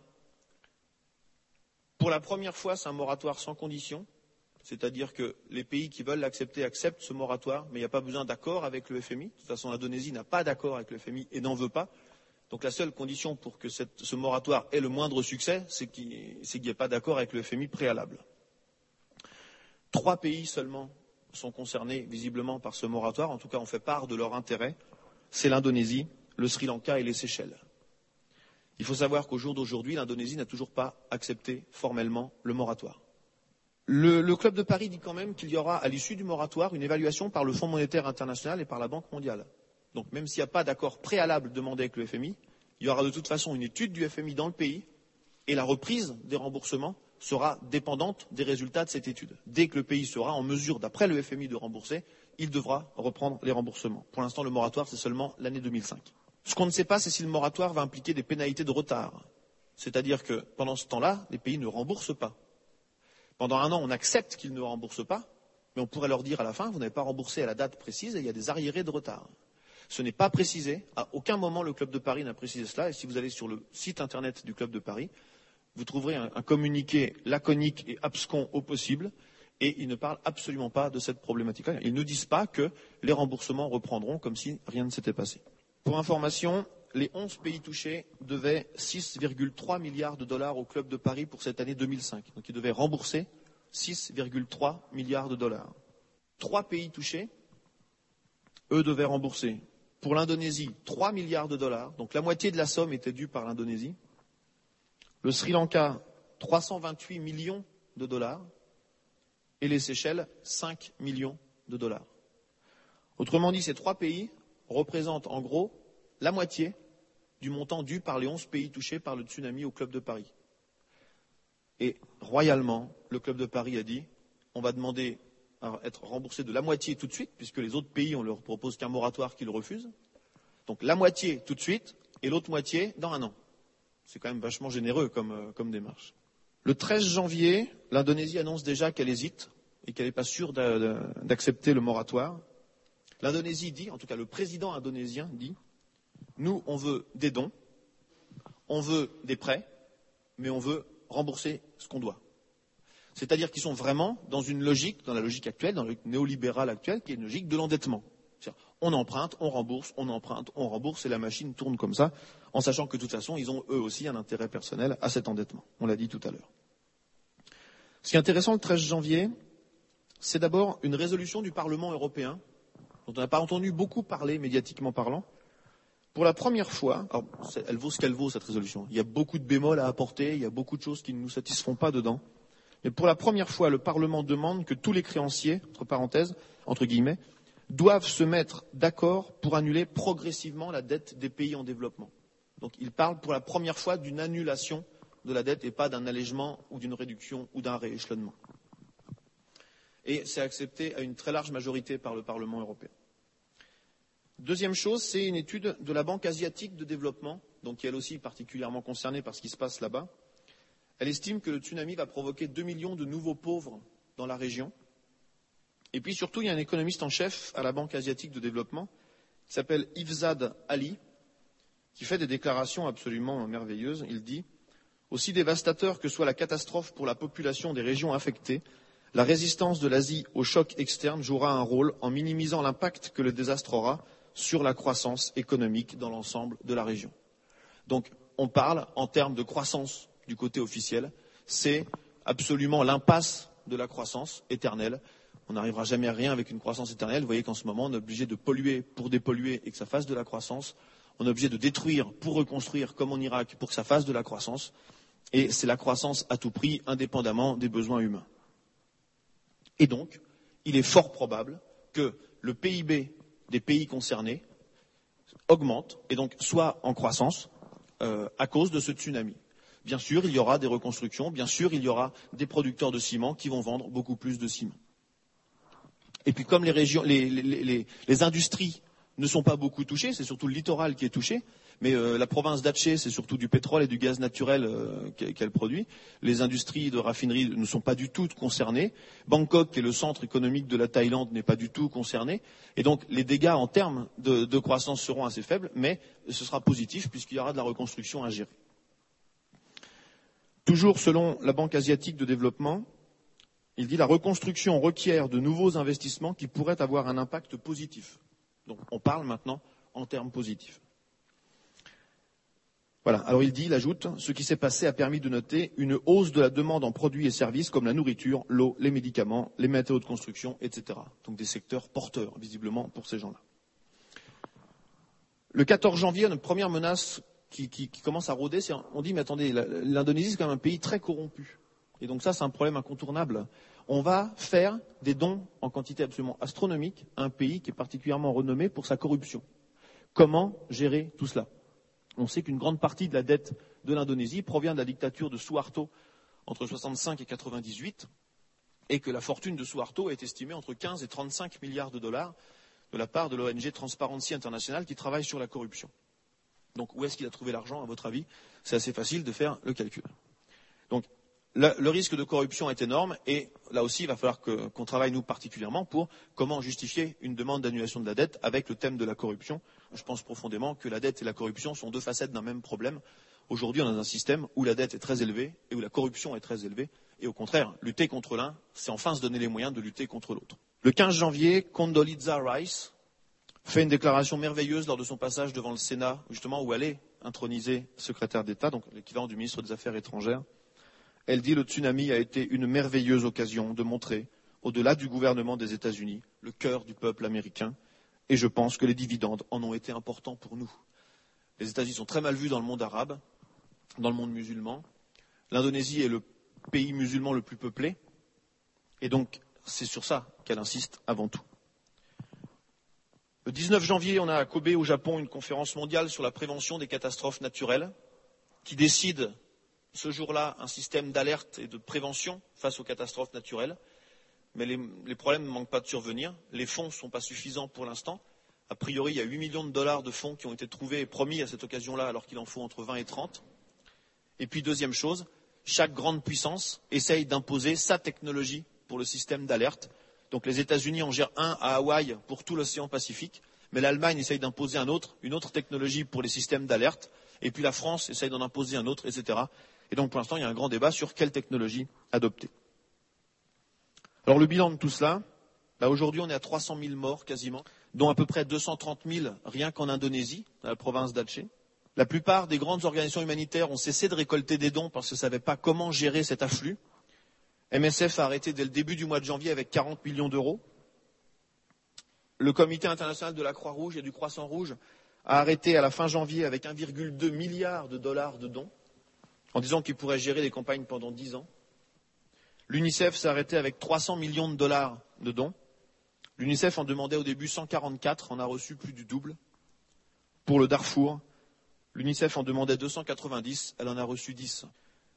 [SPEAKER 6] Pour la première fois, c'est un moratoire sans condition, c'est-à-dire que les pays qui veulent l'accepter acceptent ce moratoire, mais il n'y a pas besoin d'accord avec le F M I. De toute façon, l'Indonésie n'a pas d'accord avec le F M I et n'en veut pas. Donc la seule condition pour que cette, ce moratoire ait le moindre succès, c'est qu'il n'y ait pas d'accord avec le F M I préalable. Trois pays seulement sont concernés visiblement par ce moratoire, en tout cas on fait part de leur intérêt, c'est l'Indonésie, le Sri Lanka et les Seychelles. Il faut savoir qu'au jour d'aujourd'hui, l'Indonésie n'a toujours pas accepté formellement le moratoire. Le, le Club de Paris dit quand même qu'il y aura à l'issue du moratoire une évaluation par le Fonds monétaire international et par la Banque mondiale. Donc même s'il n'y a pas d'accord préalable demandé avec le F M I, il y aura de toute façon une étude du F M I dans le pays et la reprise des remboursements sera dépendante des résultats de cette étude. Dès que le pays sera en mesure, d'après le F M I, de rembourser, il devra reprendre les remboursements. Pour l'instant, le moratoire, c'est seulement l'année deux mille cinq. Ce qu'on ne sait pas, c'est si le moratoire va impliquer des pénalités de retard. C'est-à-dire que pendant ce temps-là, les pays ne remboursent pas. Pendant un an, on accepte qu'ils ne remboursent pas, mais on pourrait leur dire à la fin, vous n'avez pas remboursé à la date précise et il y a des arriérés de retard. Ce n'est pas précisé. À aucun moment, le Club de Paris n'a précisé cela. Et si vous allez sur le site internet du Club de Paris, vous trouverez un, un communiqué laconique et abscon au possible. Et ils ne parlent absolument pas de cette problématique-là. Ils ne disent pas que les remboursements reprendront comme si rien ne s'était passé. Pour information, les onze pays touchés devaient six virgule trois milliards de dollars au Club de Paris pour cette année deux mille cinq. Donc ils devaient rembourser six virgule trois milliards de dollars. Trois pays touchés, eux devaient rembourser. Pour l'Indonésie, trois milliards de dollars, donc la moitié de la somme était due par l'Indonésie. Le Sri Lanka, trois cent vingt-huit millions de dollars. Et les Seychelles, cinq millions de dollars. Autrement dit, ces trois pays représentent en gros la moitié du montant dû par les onze pays touchés par le tsunami au Club de Paris. Et royalement, le Club de Paris a dit, on va demander à être remboursé de la moitié tout de suite, puisque les autres pays, on leur propose qu'un moratoire qu'ils refusent. Donc la moitié tout de suite, et l'autre moitié dans un an. C'est quand même vachement généreux comme, euh, comme démarche. Le treize janvier, l'Indonésie annonce déjà qu'elle hésite et qu'elle n'est pas sûre d'accepter le moratoire. L'Indonésie dit, en tout cas le président indonésien dit, nous on veut des dons, on veut des prêts, mais on veut rembourser ce qu'on doit. C'est-à-dire qu'ils sont vraiment dans une logique, dans la logique actuelle, dans le néolibéral actuel, qui est une logique de l'endettement. On emprunte, on rembourse, on emprunte, on rembourse, et la machine tourne comme ça, en sachant que de toute façon, ils ont eux aussi un intérêt personnel à cet endettement. On l'a dit tout à l'heure. Ce qui est intéressant le treize janvier, c'est d'abord une résolution du Parlement européen, dont on n'a pas entendu beaucoup parler, médiatiquement parlant. Pour la première fois, alors, elle vaut ce qu'elle vaut, cette résolution. Il y a beaucoup de bémols à apporter, il y a beaucoup de choses qui ne nous satisfont pas dedans. Mais pour la première fois, le Parlement demande que tous les créanciers, entre parenthèses, entre guillemets, doivent se mettre d'accord pour annuler progressivement la dette des pays en développement. Donc il parle pour la première fois d'une annulation de la dette et pas d'un allègement ou d'une réduction ou d'un rééchelonnement. Et c'est accepté à une très large majorité par le Parlement européen. Deuxième chose, c'est une étude de la Banque asiatique de développement, donc qui est elle aussi particulièrement concernée par ce qui se passe là-bas. Elle estime que le tsunami va provoquer deux millions de nouveaux pauvres dans la région. Et puis surtout, il y a un économiste en chef à la Banque asiatique de développement qui s'appelle Ifzad Ali, qui fait des déclarations absolument merveilleuses. Il dit « Aussi dévastateur que soit la catastrophe pour la population des régions affectées, la résistance de l'Asie au choc externe jouera un rôle en minimisant l'impact que le désastre aura sur la croissance économique dans l'ensemble de la région. » Donc, on parle en termes de croissance du côté officiel. C'est absolument l'impasse de la croissance éternelle. On n'arrivera jamais à rien avec une croissance éternelle. Vous voyez qu'en ce moment, on est obligé de polluer pour dépolluer et que ça fasse de la croissance. On est obligé de détruire pour reconstruire, comme en Irak, pour que ça fasse de la croissance. Et c'est la croissance à tout prix, indépendamment des besoins humains. Et donc, il est fort probable que le P I B des pays concernés augmente et donc soit en croissance euh, à cause de ce tsunami. Bien sûr, il y aura des reconstructions. Bien sûr, il y aura des producteurs de ciment qui vont vendre beaucoup plus de ciment. Et puis comme les, régions, les, les, les, les industries ne sont pas beaucoup touchées, c'est surtout le littoral qui est touché, mais euh, la province d'Aceh, c'est surtout du pétrole et du gaz naturel euh, qu'elle produit. Les industries de raffinerie ne sont pas du tout concernées. Bangkok, qui est le centre économique de la Thaïlande, n'est pas du tout concerné. Et donc les dégâts en termes de, de croissance seront assez faibles, mais ce sera positif puisqu'il y aura de la reconstruction à gérer. Toujours selon la Banque asiatique de développement, il dit la reconstruction requiert de nouveaux investissements qui pourraient avoir un impact positif. Donc on parle maintenant en termes positifs. Voilà. Alors il dit, il ajoute, ce qui s'est passé a permis de noter une hausse de la demande en produits et services comme la nourriture, l'eau, les médicaments, les matériaux de construction, et cetera. Donc des secteurs porteurs, visiblement, pour ces gens-là. Le quatorze janvier, notre première menace qui, qui, qui commence à rôder, c'est on dit, mais attendez, l'Indonésie, c'est quand même un pays très corrompu. Et donc ça, c'est un problème incontournable. On va faire des dons en quantité absolument astronomique à un pays qui est particulièrement renommé pour sa corruption. Comment gérer tout cela ? On sait qu'une grande partie de la dette de l'Indonésie provient de la dictature de Suharto entre soixante-cinq et quatre-vingt-dix-huit et que la fortune de Suharto est estimée entre quinze et trente-cinq milliards de dollars de la part de l'O N G Transparency International qui travaille sur la corruption. Donc où est-ce qu'il a trouvé l'argent, à votre avis ? C'est assez facile de faire le calcul. Donc le, le risque de corruption est énorme et là aussi il va falloir que, qu'on travaille nous particulièrement pour comment justifier une demande d'annulation de la dette avec le thème de la corruption. Je pense profondément que la dette et la corruption sont deux facettes d'un même problème. Aujourd'hui, on a un système où la dette est très élevée et où la corruption est très élevée. Et au contraire, lutter contre l'un, c'est enfin se donner les moyens de lutter contre l'autre. Le quinze janvier, Condoleezza Rice fait une déclaration merveilleuse lors de son passage devant le Sénat, justement où elle est intronisée secrétaire d'État, donc l'équivalent du ministre des Affaires étrangères. Elle dit « Le tsunami a été une merveilleuse occasion de montrer, au-delà du gouvernement des États-Unis, le cœur du peuple américain. Et je pense que les dividendes en ont été importants pour nous. » Les États-Unis sont très mal vus dans le monde arabe, dans le monde musulman. L'Indonésie est le pays musulman le plus peuplé. Et donc, c'est sur ça qu'elle insiste avant tout. Le dix-neuf janvier, on a à Kobe, au Japon, une conférence mondiale sur la prévention des catastrophes naturelles qui décide ce jour-là un système d'alerte et de prévention face aux catastrophes naturelles. Mais les, les problèmes ne manquent pas de survenir. Les fonds ne sont pas suffisants pour l'instant. A priori, il y a huit millions de dollars de fonds qui ont été trouvés et promis à cette occasion-là, alors qu'il en faut entre vingt et trente. Et puis, deuxième chose, chaque grande puissance essaye d'imposer sa technologie pour le système d'alerte. Donc les États-Unis en gèrent un à Hawaï pour tout l'océan Pacifique, mais l'Allemagne essaye d'imposer un autre, une autre technologie pour les systèmes d'alerte, et puis la France essaye d'en imposer un autre, et cetera. Et donc pour l'instant, il y a un grand débat sur quelle technologie adopter. Alors le bilan de tout cela, bah aujourd'hui on est à trois cent mille morts quasiment, dont à peu près deux cent trente mille rien qu'en Indonésie, dans la province d'Aceh. La plupart des grandes organisations humanitaires ont cessé de récolter des dons parce qu'elles ne savaient pas comment gérer cet afflux. M S F a arrêté dès le début du mois de janvier avec quarante millions d'euros. Le Comité international de la Croix-Rouge et du Croissant-Rouge a arrêté à la fin janvier avec un virgule deux milliard de dollars de dons, en disant qu'il pourrait gérer des campagnes pendant dix ans. L'UNICEF s'est arrêté avec trois cents millions de dollars de dons. L'UNICEF en demandait au début cent quarante-quatre, en a reçu plus du double. Pour le Darfour, l'UNICEF en demandait deux cent quatre-vingt-dix, elle en a reçu dix.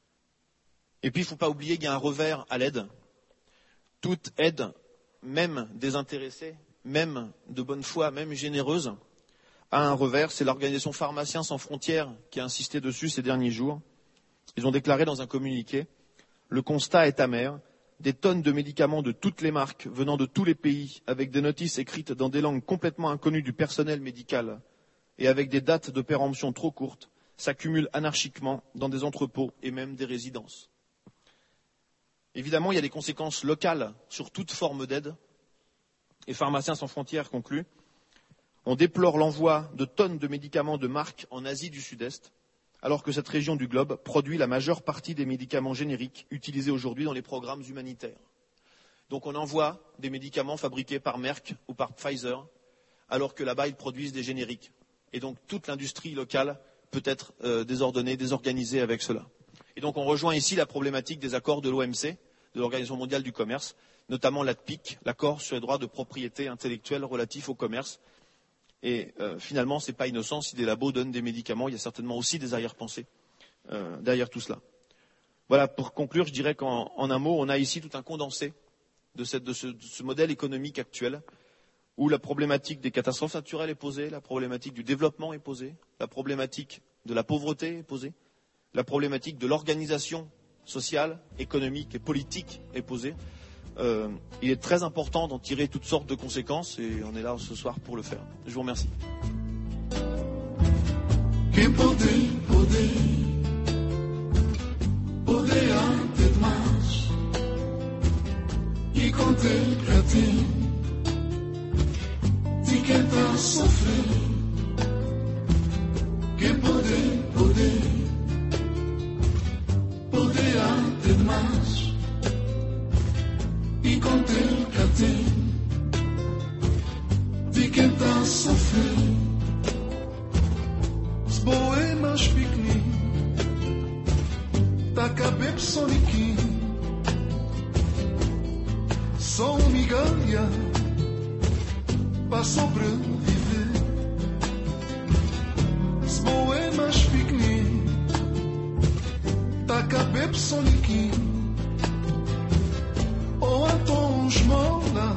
[SPEAKER 6] Et puis, il ne faut pas oublier qu'il y a un revers à l'aide. Toute aide, même désintéressée, même de bonne foi, même généreuse, a un revers. C'est l'organisation Pharmaciens sans frontières qui a insisté dessus ces derniers jours. Ils ont déclaré dans un communiqué « Le constat est amer. Des tonnes de médicaments de toutes les marques venant de tous les pays, avec des notices écrites dans des langues complètement inconnues du personnel médical et avec des dates de péremption trop courtes, s'accumulent anarchiquement dans des entrepôts et même des résidences. » Évidemment, il y a des conséquences locales sur toute forme d'aide. Et Pharmaciens sans frontières conclut « On déplore l'envoi de tonnes de médicaments de marque en Asie du Sud-Est, alors que cette région du globe produit la majeure partie des médicaments génériques utilisés aujourd'hui dans les programmes humanitaires. Donc on envoie des médicaments fabriqués par Merck ou par Pfizer, alors que là-bas ils produisent des génériques. Et donc toute l'industrie locale peut être euh, désordonnée, désorganisée avec cela. Et donc on rejoint ici la problématique des accords de l'O M C, de l'Organisation mondiale du commerce, notamment l'A T P I C, l'accord sur les droits de propriété intellectuelle relatifs au commerce. Et euh, finalement, ce n'est pas innocent si des labos donnent des médicaments, il y a certainement aussi des arrière-pensées euh, derrière tout cela. Voilà, pour conclure, je dirais qu'en en un mot, on a ici tout un condensé de, cette, de, ce, de ce modèle économique actuel, où la problématique des catastrophes naturelles est posée, la problématique du développement est posée, la problématique de la pauvreté est posée, la problématique de l'organisation sociale, économique et politique est posée. Euh, il est très important d'en tirer toutes sortes de conséquences et on est là ce soir pour le faire. Je vous remercie.
[SPEAKER 8] Quem poder, poder, poder ante demais e contra ti, de quem tá sofrer. Quem poder, poder, poder ante demais e contra ti, de quem tá sofrer. Zboe masz piknik, taka beb sonikin, só um migalha pra sobreviver. Zboe masz piknik, taka beb sonikin, ou então esmola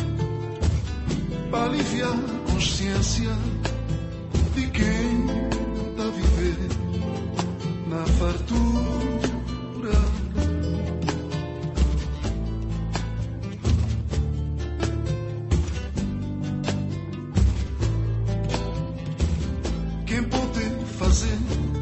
[SPEAKER 8] para aliviar a consciência de quem está a viver na fartura. Quem pode fazer?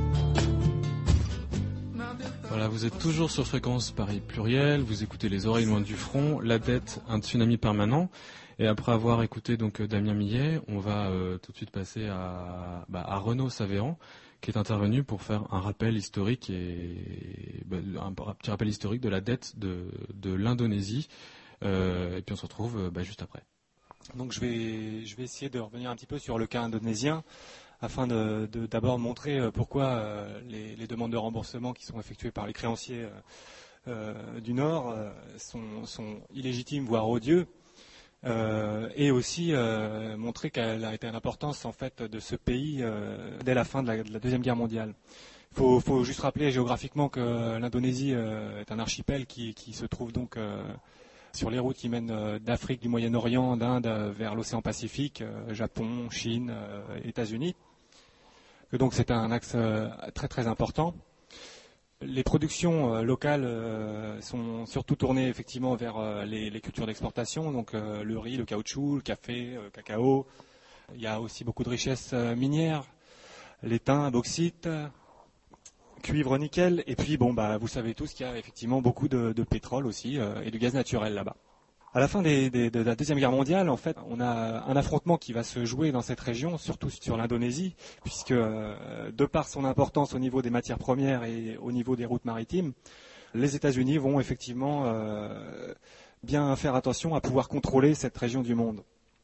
[SPEAKER 2] Voilà, vous êtes toujours sur Fréquence Paris Pluriel, vous écoutez Les Oreilles Loin du Front, La Dette, un tsunami permanent. Et après avoir écouté donc Damien Millet, on va euh, tout de suite passer à, bah, à Renaud Savéran, qui est intervenu pour faire un rappel historique et bah, un, un petit rappel historique de la dette de, de l'Indonésie. Euh, et puis on se retrouve bah, juste après.
[SPEAKER 9] Donc je vais, je vais essayer de revenir un petit peu sur le cas indonésien, afin de, de d'abord montrer pourquoi euh, les, les demandes de remboursement qui sont effectuées par les créanciers euh, euh, du Nord euh, sont, sont illégitimes, voire odieux. Euh, et aussi euh, montrer quelle a été l'importance en fait de ce pays euh, dès la fin de la, de la Deuxième Guerre mondiale. Il faut, faut juste rappeler géographiquement que l'Indonésie euh, est un archipel qui, qui se trouve donc euh, sur les routes qui mènent euh, d'Afrique, du Moyen-Orient, d'Inde euh, vers l'océan Pacifique, euh, Japon, Chine, euh, États-Unis. Que donc c'est un axe euh, très très important. Les productions euh, locales euh, sont surtout tournées effectivement vers euh, les, les cultures d'exportation, donc euh, le riz, le caoutchouc, le café, le cacao. Il y a aussi beaucoup de richesses euh, minières, l'étain, bauxite, cuivre, nickel. Et puis bon, bah vous savez tous qu'il y a effectivement beaucoup de, de pétrole aussi euh, et de gaz naturel là-bas. À la fin des, des, de la Deuxième Guerre mondiale, en fait, on a un affrontement qui va se jouer dans cette région, surtout sur l'Indonésie, puisque euh, de par son importance au niveau des matières premières et au niveau des routes maritimes, les États-Unis vont effectivement euh, bien faire attention à pouvoir contrôler cette région du monde.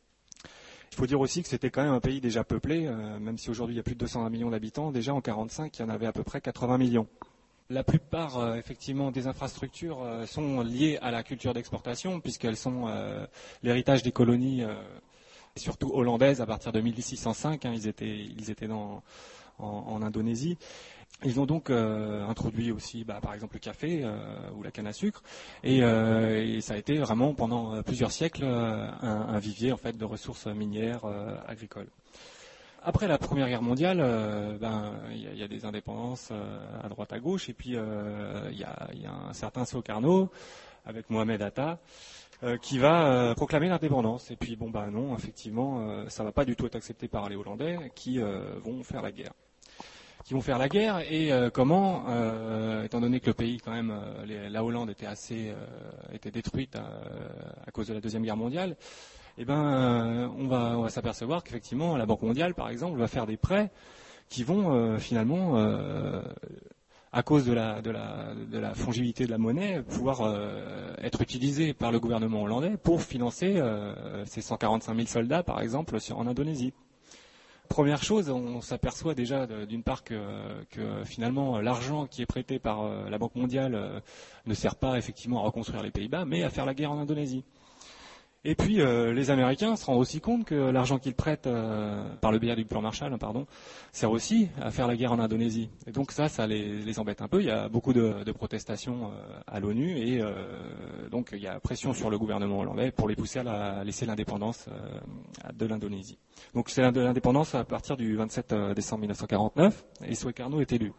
[SPEAKER 9] Il faut dire aussi que c'était quand même un pays déjà peuplé, euh, même si aujourd'hui il y a plus de deux cent vingt millions d'habitants, déjà en quarante-cinq, il y en avait à peu près quatre-vingts millions. La plupart, euh, effectivement, des infrastructures euh, sont liées à la culture d'exportation, puisqu'elles sont euh, l'héritage des colonies, euh, surtout hollandaises, à partir de mille six cent cinq. Hein, ils étaient, ils étaient dans, en, en Indonésie. Ils ont donc euh, introduit aussi, bah, par exemple, le café euh, ou la canne à sucre, et, euh, et ça a été vraiment pendant plusieurs siècles euh, un, un vivier en fait de ressources minières euh, agricoles. Après la Première Guerre mondiale, euh, ben il y, y a des indépendances euh, à droite à gauche, et puis il euh, y, a, y a un certain Sukarno avec Mohamed Atta euh, qui va euh, proclamer l'indépendance. Et puis bon bah non, effectivement, euh, ça va pas du tout être accepté par les Hollandais qui euh, vont faire la guerre. Qui vont faire la guerre et euh, comment, euh, étant donné que le pays quand même, euh, les, la Hollande était assez, euh, était détruite à, à cause de la Deuxième Guerre mondiale. Eh ben, euh, on va, on va s'apercevoir qu'effectivement, la Banque mondiale, par exemple, va faire des prêts qui vont euh, finalement, euh, à cause de la, de, la, de la fongibilité de la monnaie, pouvoir euh, être utilisés par le gouvernement hollandais pour financer euh, ces cent quarante-cinq mille soldats, par exemple, sur, en Indonésie. Première chose, on s'aperçoit déjà d'une part que, que finalement l'argent qui est prêté par euh, la Banque mondiale euh, ne sert pas effectivement à reconstruire les Pays-Bas, mais à faire la guerre en Indonésie. Et puis euh, les Américains se rendent aussi compte que l'argent qu'ils prêtent euh, par le biais du plan Marshall, hein, pardon, sert aussi à faire la guerre en Indonésie. Et donc ça, ça les, les embête un peu. Il y a beaucoup de, de protestations euh, à l'ONU et euh, donc il y a pression sur le gouvernement hollandais pour les pousser à la, laisser l'indépendance euh, de l'Indonésie. Donc c'est l'indépendance à partir du vingt-sept décembre mille neuf cent quarante-neuf et Sukarno est élu.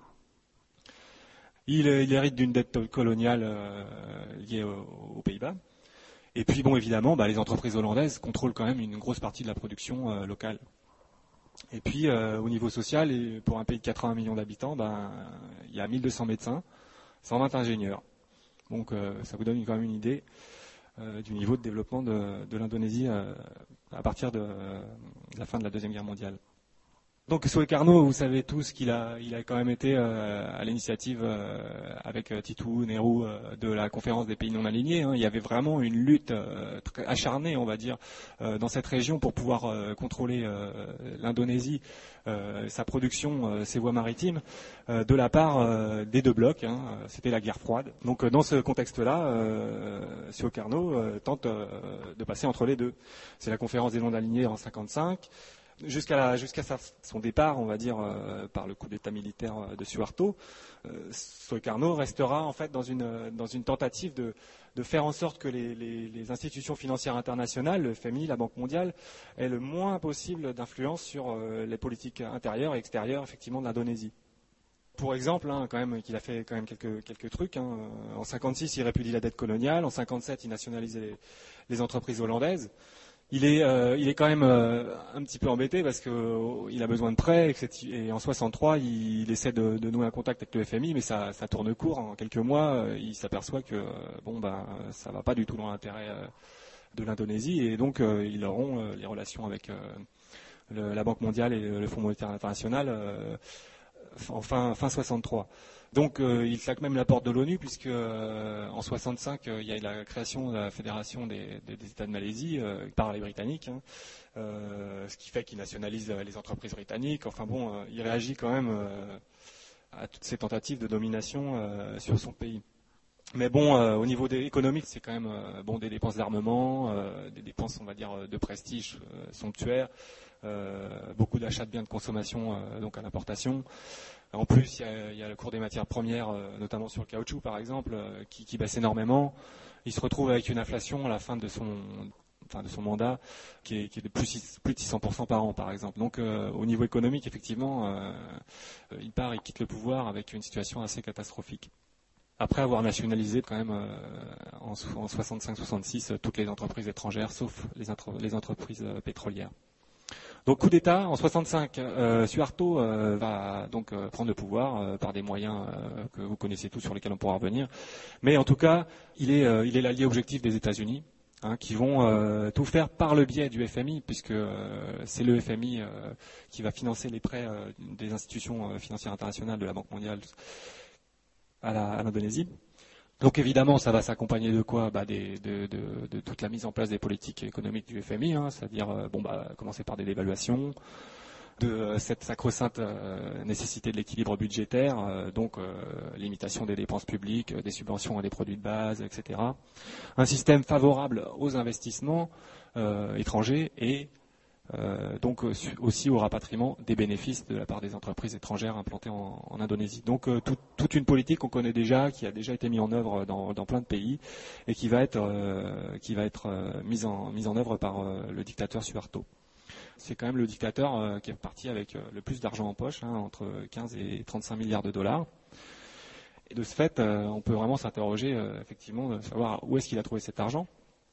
[SPEAKER 9] Il, il hérite d'une dette coloniale euh, liée aux, aux Pays-Bas. Et puis, bon, évidemment, bah, les entreprises hollandaises contrôlent quand même une grosse partie de la production euh, locale. Et puis, euh, au niveau social, et pour un pays de quatre-vingts millions d'habitants, bah, il y a mille deux cents médecins, cent vingt ingénieurs. Donc, euh, ça vous donne quand même une idée euh, du niveau de développement de, de l'Indonésie euh, à partir de, euh, de la fin de la Deuxième Guerre mondiale. Donc Sukarno, vous savez tous qu'il a, il a quand même été euh, à l'initiative euh, avec euh, Titu, Nehru, euh, de la conférence des pays non alignés. Hein. Il y avait vraiment une lutte euh, très acharnée, on va dire, euh, dans cette région pour pouvoir euh, contrôler euh, l'Indonésie, euh, sa production, euh, ses voies maritimes, euh, de la part euh, des deux blocs. Hein. C'était la guerre froide. Donc euh, dans ce contexte-là, euh, Sukarno euh, tente euh, de passer entre les deux. C'est la conférence des non alignés en cinquante-cinq. Jusqu'à, la, jusqu'à sa, son départ, on va dire, euh, par le coup d'État militaire de Suharto, euh, Sukarno restera en fait dans une, dans une tentative de, de faire en sorte que les, les, les institutions financières internationales, le F M I, la Banque mondiale, aient le moins possible d'influence sur euh, les politiques intérieures et extérieures, effectivement, de l'Indonésie. Pour exemple, hein, quand même, qu'il a fait quand même quelques, quelques trucs. Hein. En cinquante-six, il répudie la dette coloniale. En cinquante-sept, il nationalise les, les entreprises hollandaises. Il est, euh, il est quand même euh, un petit peu embêté parce que euh, il a besoin de prêts et en soixante-trois, il, il essaie de, de nouer un contact avec le F M I, mais ça, ça tourne court. En quelques mois, euh, il s'aperçoit que euh, bon, ben, ça va pas du tout dans l'intérêt euh, de l'Indonésie et donc euh, ils auront euh, les relations avec euh, le, la Banque mondiale et le Fonds monétaire international euh, en fin, fin soixante-trois. Donc euh, il claque même la porte de l'ONU puisque euh, en soixante-cinq euh, il y a la création de la Fédération des, des, des États de Malaisie euh, par les Britanniques, hein, euh, ce qui fait qu'il nationalise les entreprises britanniques. Enfin bon, euh, il réagit quand même euh, à toutes ces tentatives de domination euh, sur son pays. Mais bon, euh, au niveau des, économique, c'est quand même euh, bon des dépenses d'armement, euh, des dépenses, on va dire, de prestige euh, somptuaires, euh, beaucoup d'achats de biens de consommation, euh, donc à l'importation. En plus, il y a, il y a le cours des matières premières, euh, notamment sur le caoutchouc, par exemple, euh, qui, qui baisse énormément. Il se retrouve avec une inflation à la fin de son, enfin, de son mandat qui est, qui est de plus, plus de six cents pour cent par an, par exemple. Donc, euh, au niveau économique, effectivement, euh, il part, il quitte le pouvoir avec une situation assez catastrophique. Après avoir nationalisé quand même euh, en, en soixante-cinq soixante-six euh, toutes les entreprises étrangères, sauf les, entre, les entreprises euh, pétrolières. Donc coup d'État en soixante-cinq, euh, Suharto euh, va donc euh, prendre le pouvoir euh, par des moyens euh, que vous connaissez tous, sur lesquels on pourra revenir. Mais en tout cas, il est, euh, il est l'allié objectif des États-Unis, hein, qui vont euh, tout faire par le biais du F M I, puisque euh, c'est le F M I euh, qui va financer les prêts euh, des institutions euh, financières internationales, de la Banque mondiale à, la, à l'Indonésie. Donc évidemment, ça va s'accompagner de quoi bah, des, de, de, de toute la mise en place des politiques économiques du F M I, hein, c'est-à-dire euh, bon, bah, commencer par des dévaluations, de euh, cette sacro-sainte euh, nécessité de l'équilibre budgétaire, euh, donc euh, limitation des dépenses publiques, euh, des subventions à des produits de base, et cetera. Un système favorable aux investissements euh, étrangers et Euh, donc euh, aussi au rapatriement des bénéfices de la part des entreprises étrangères implantées en, en Indonésie. Donc euh, tout, toute une politique qu'on connaît déjà, qui a déjà été mise en œuvre dans, dans plein de pays et qui va être, euh, qui va être euh, mise en, mise en œuvre par euh, le dictateur Suharto. C'est quand même le dictateur euh, qui est parti avec euh, le plus d'argent en poche, hein, entre quinze et trente-cinq milliards de dollars. Et de ce fait, euh, on peut vraiment s'interroger euh, effectivement de savoir où est-ce qu'il a trouvé cet argent.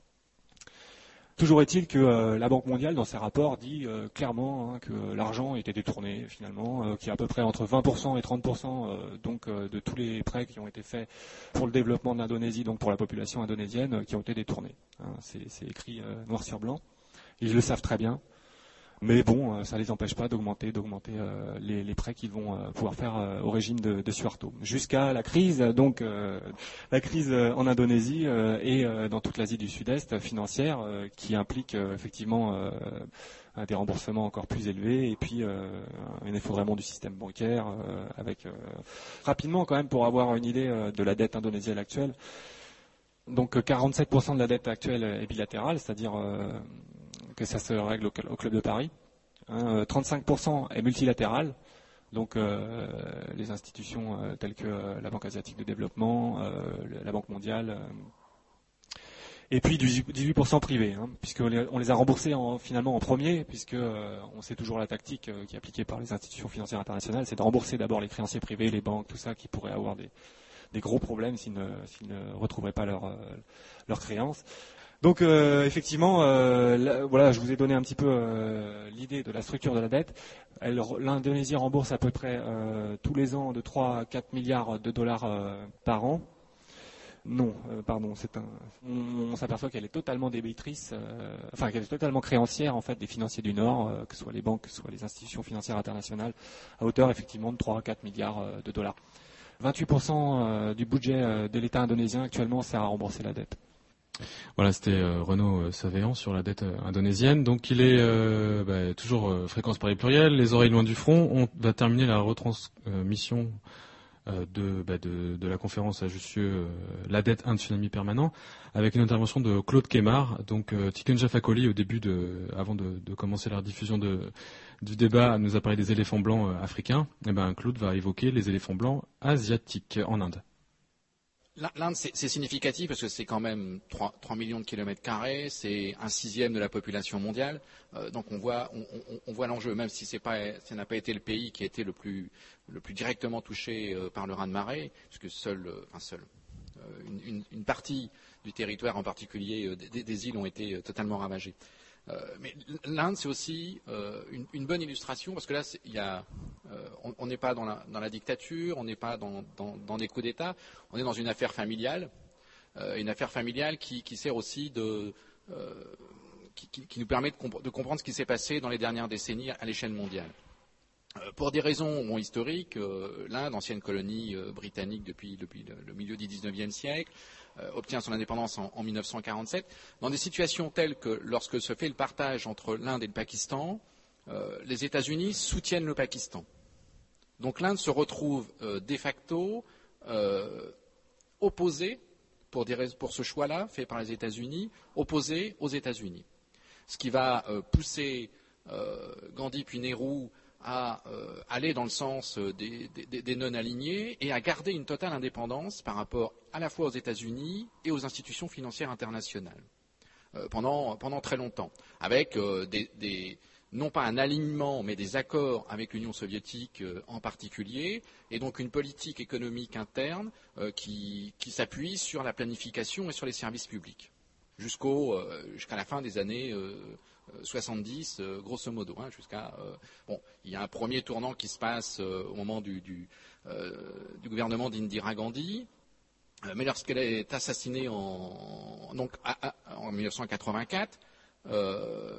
[SPEAKER 9] Toujours est-il que euh, la Banque mondiale, dans ses rapports, dit euh, clairement hein, que l'argent était détourné finalement, euh, qu'il y a à peu près entre vingt pour cent et trente pour cent euh, donc, euh, de tous les prêts qui ont été faits pour le développement de l'Indonésie, donc pour la population indonésienne, euh, qui ont été détournés. Hein, c'est, c'est écrit euh, noir sur blanc. Ils le savent très bien. Mais bon, euh, ça les empêche pas d'augmenter, d'augmenter euh, les, les prêts qu'ils vont euh, pouvoir faire euh, au régime de, de Suharto. Jusqu'à la crise, donc euh, la crise euh, en Indonésie euh, et euh, dans toute l'Asie du Sud-Est euh, financière, euh, qui implique euh, effectivement euh, des remboursements encore plus élevés et puis euh, un effondrement du système bancaire euh, avec euh, rapidement quand même pour avoir une idée euh, de la dette indonésienne actuelle. Donc quarante-sept pour cent de la dette actuelle est bilatérale, c'est-à-dire euh, que ça se règle au, au Club de Paris. Hein, trente-cinq pour cent est multilatéral, donc euh, les institutions euh, telles que euh, la Banque asiatique de développement, euh, la Banque mondiale, euh, et puis dix-huit pour cent privé, hein, puisqu'on les, on les a remboursés en, finalement en premier, puisque euh, on sait toujours la tactique euh, qui est appliquée par les institutions financières internationales, c'est de rembourser d'abord les créanciers privés, les banques, tout ça, qui pourraient avoir des des gros problèmes s'ils ne, s'ils ne retrouveraient pas leurs euh, leur créances. Donc euh, effectivement, euh, là, voilà, je vous ai donné un petit peu euh, l'idée de la structure de la dette. Elle, l'Indonésie rembourse à peu près euh, tous les ans de trois à quatre milliards de dollars euh, par an. Non, euh, pardon, c'est un. On, on s'aperçoit qu'elle est totalement débitrice, euh, enfin qu'elle est totalement créancière en fait des financiers du Nord, euh, que ce soit les banques, que ce soit les institutions financières internationales, à hauteur effectivement de trois à quatre milliards euh, de dollars. vingt-huit pour cent du budget de l'État indonésien actuellement sert à rembourser la dette.
[SPEAKER 2] Voilà, c'était euh, Renaud Savéan sur la dette euh, indonésienne. Donc il est euh, bah, toujours euh, fréquence Paris pluriel, les oreilles loin du front. On va terminer la retransmission euh, de, bah, de, de la conférence à Jussieu, euh, la dette, un tsunami permanent, avec une intervention de Claude Kémar. Donc euh, Tikenja Fakoli, au début, de, avant de, de commencer la diffusion de, du débat, nous a parlé des éléphants blancs euh, africains. Et ben Claude va évoquer les éléphants blancs asiatiques en Inde.
[SPEAKER 10] L'Inde, c'est, c'est significatif parce que c'est quand même trois millions de kilomètres carrés, c'est un sixième de la population mondiale. Euh, donc on voit, on, on, on voit l'enjeu, même si c'est pas, ça n'a pas été le pays qui a été le plus, le plus directement touché euh, par le raz-de-marée, puisque seul, euh, enfin seul, euh, une, une, une partie du territoire, en particulier euh, des, des îles, ont été euh, totalement ravagées. Euh, mais l'Inde, c'est aussi euh, une, une bonne illustration parce que là, il y a, euh, on n'est pas dans la, dans la dictature, on n'est pas dans, dans, dans des coups d'État, on est dans une affaire familiale, euh, une affaire familiale qui, qui sert aussi de, euh, qui, qui, qui nous permet de, comp- de comprendre ce qui s'est passé dans les dernières décennies à l'échelle mondiale. Euh, pour des raisons bon, historiques, euh, l'Inde, ancienne colonie euh, britannique depuis, depuis le, le milieu du dix-neuvième siècle, Euh, obtient son indépendance en, en mille neuf cent quarante-sept, dans des situations telles que lorsque se fait le partage entre l'Inde et le Pakistan, euh, les États-Unis soutiennent le Pakistan. Donc l'Inde se retrouve euh, de facto euh, opposée, pour, des, pour ce choix-là fait par les États-Unis, opposée aux États-Unis. Ce qui va euh, pousser euh, Gandhi puis Nehru à euh, aller dans le sens des, des, des non-alignés et à garder une totale indépendance par rapport à la fois aux États-Unis et aux institutions financières internationales euh, pendant, pendant très longtemps, avec euh, des, des, non pas un alignement, mais des accords avec l'Union soviétique euh, en particulier, et donc une politique économique interne euh, qui, qui s'appuie sur la planification et sur les services publics, jusqu'au, euh, jusqu'à la fin des années euh, soixante-dix, euh, grosso modo, hein, jusqu'à euh, bon, il y a un premier tournant qui se passe euh, au moment du, du, euh, du gouvernement d'Indira Gandhi, euh, mais lorsqu'elle est assassinée en, donc, à, à, en mille neuf cent quatre-vingt-quatre, euh,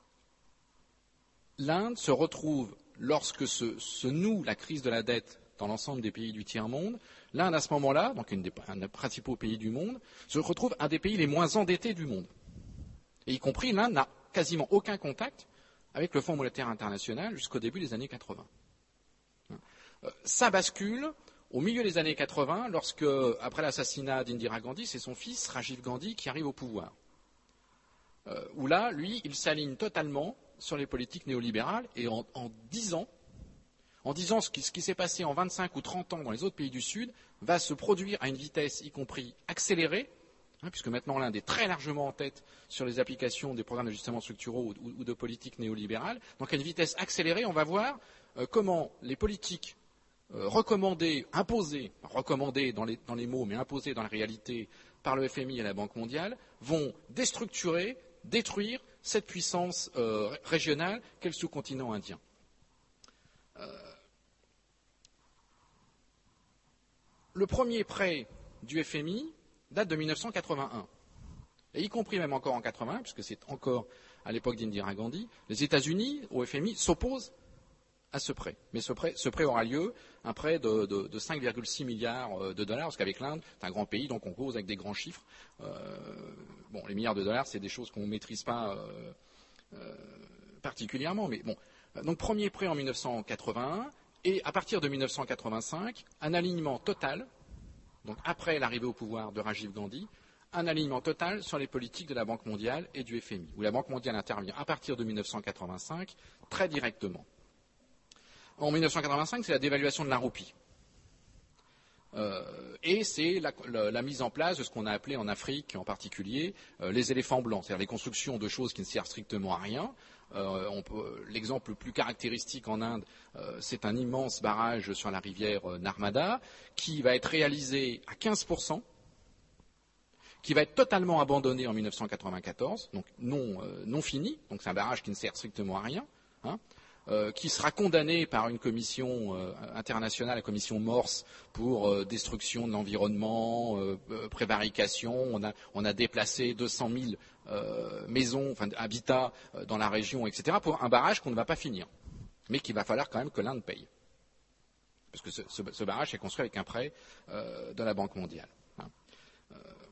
[SPEAKER 10] l'Inde se retrouve, lorsque se, se noue la crise de la dette dans l'ensemble des pays du tiers-monde, l'Inde à ce moment-là, donc une des, un des principaux pays du monde, se retrouve un des pays les moins endettés du monde. Et y compris l'Inde n'a quasiment aucun contact avec le Fonds monétaire international jusqu'au début des années quatre-vingts. Euh, ça bascule au milieu des années quatre-vingts, lorsque, après l'assassinat d'Indira Gandhi, c'est son fils, Rajiv Gandhi, qui arrive au pouvoir. Euh, où là, lui, il s'aligne totalement sur les politiques néolibérales, et en, en dix ans, en dix ans, ce qui, ce qui s'est passé en vingt-cinq ou trente ans dans les autres pays du Sud, va se produire à une vitesse, y compris accélérée, hein, puisque maintenant l'Inde est très largement en tête sur les applications des programmes d'ajustement structuraux ou, ou de politiques néolibérales. Donc à une vitesse accélérée, on va voir euh, comment les politiques euh, recommandées, imposées, recommandées dans les, dans les mots, mais imposées dans la réalité par le F M I et la Banque mondiale, vont déstructurer, détruire cette puissance euh, régionale qu'est le sous-continent indien. Euh, le premier prêt du F M I date de mille neuf cent quatre-vingt-un, et y compris même encore en quatre-vingt-un, puisque c'est encore à l'époque d'Indira Gandhi, les États-Unis, au F M I, s'opposent à ce prêt. Mais ce prêt, ce prêt aura lieu, un prêt de, de, de cinq virgule six milliards de dollars, parce qu'avec l'Inde, c'est un grand pays, donc on cause avec des grands chiffres. Euh, bon, les milliards de dollars, c'est des choses qu'on ne maîtrise pas euh, euh, particulièrement, mais bon. Donc premier prêt en mille neuf cent quatre-vingt-un, et à partir de mille neuf cent quatre-vingt-cinq, un alignement total, donc après l'arrivée au pouvoir de Rajiv Gandhi, un alignement total sur les politiques de la Banque mondiale et du F M I, où la Banque mondiale intervient à partir de mille neuf cent quatre-vingt-cinq très directement. En mille neuf cent quatre-vingt-cinq, c'est la dévaluation de la roupie. Euh, et c'est la, la, la mise en place de ce qu'on a appelé en Afrique en particulier euh, les éléphants blancs, c'est-à-dire les constructions de choses qui ne servent strictement à rien. Euh, on peut, l'exemple le plus caractéristique en Inde, euh, c'est un immense barrage sur la rivière euh, Narmada qui va être réalisé à quinze pour cent, qui va être totalement abandonné en mille neuf cent quatre-vingt-quatorze, donc non, euh, non fini, donc c'est un barrage qui ne sert strictement à rien, hein, euh, qui sera condamné par une commission euh, internationale, la commission Morse, pour euh, destruction de l'environnement, euh, euh, prévarication. On a, on a déplacé deux cent mille euh, maisons, enfin habitats euh, dans la région, et cetera, pour un barrage qu'on ne va pas finir, mais qu'il va falloir quand même que l'Inde paye. Parce que ce, ce, ce barrage est construit avec un prêt euh, de la Banque mondiale. Hein. Euh,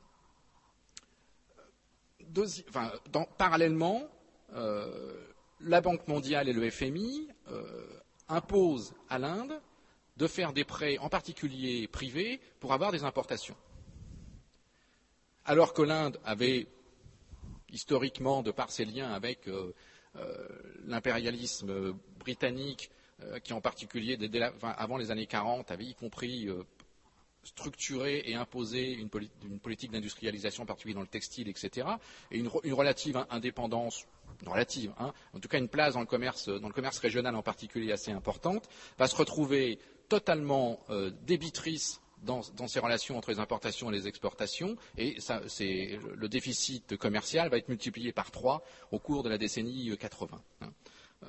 [SPEAKER 10] Deuxi- enfin, dans, parallèlement, euh, la Banque mondiale et le F M I euh, imposent à l'Inde de faire des prêts, en particulier privés, pour avoir des importations. Alors que l'Inde avait, historiquement, de par ses liens avec euh, euh, l'impérialisme britannique, euh, qui en particulier, dès, dès la, enfin, avant les années quarante, avait y compris euh, structurer et imposer une, poli- une politique d'industrialisation, en particulier dans le textile, et cetera, et une, une relative indépendance, une relative, hein, en tout cas une place dans le commerce, dans le commerce régional en particulier assez importante, va se retrouver totalement euh, débitrice dans, dans ces relations entre les importations et les exportations, et ça, c'est, le déficit commercial va être multiplié par trois au cours de la décennie quatre-vingts. Hein. Euh,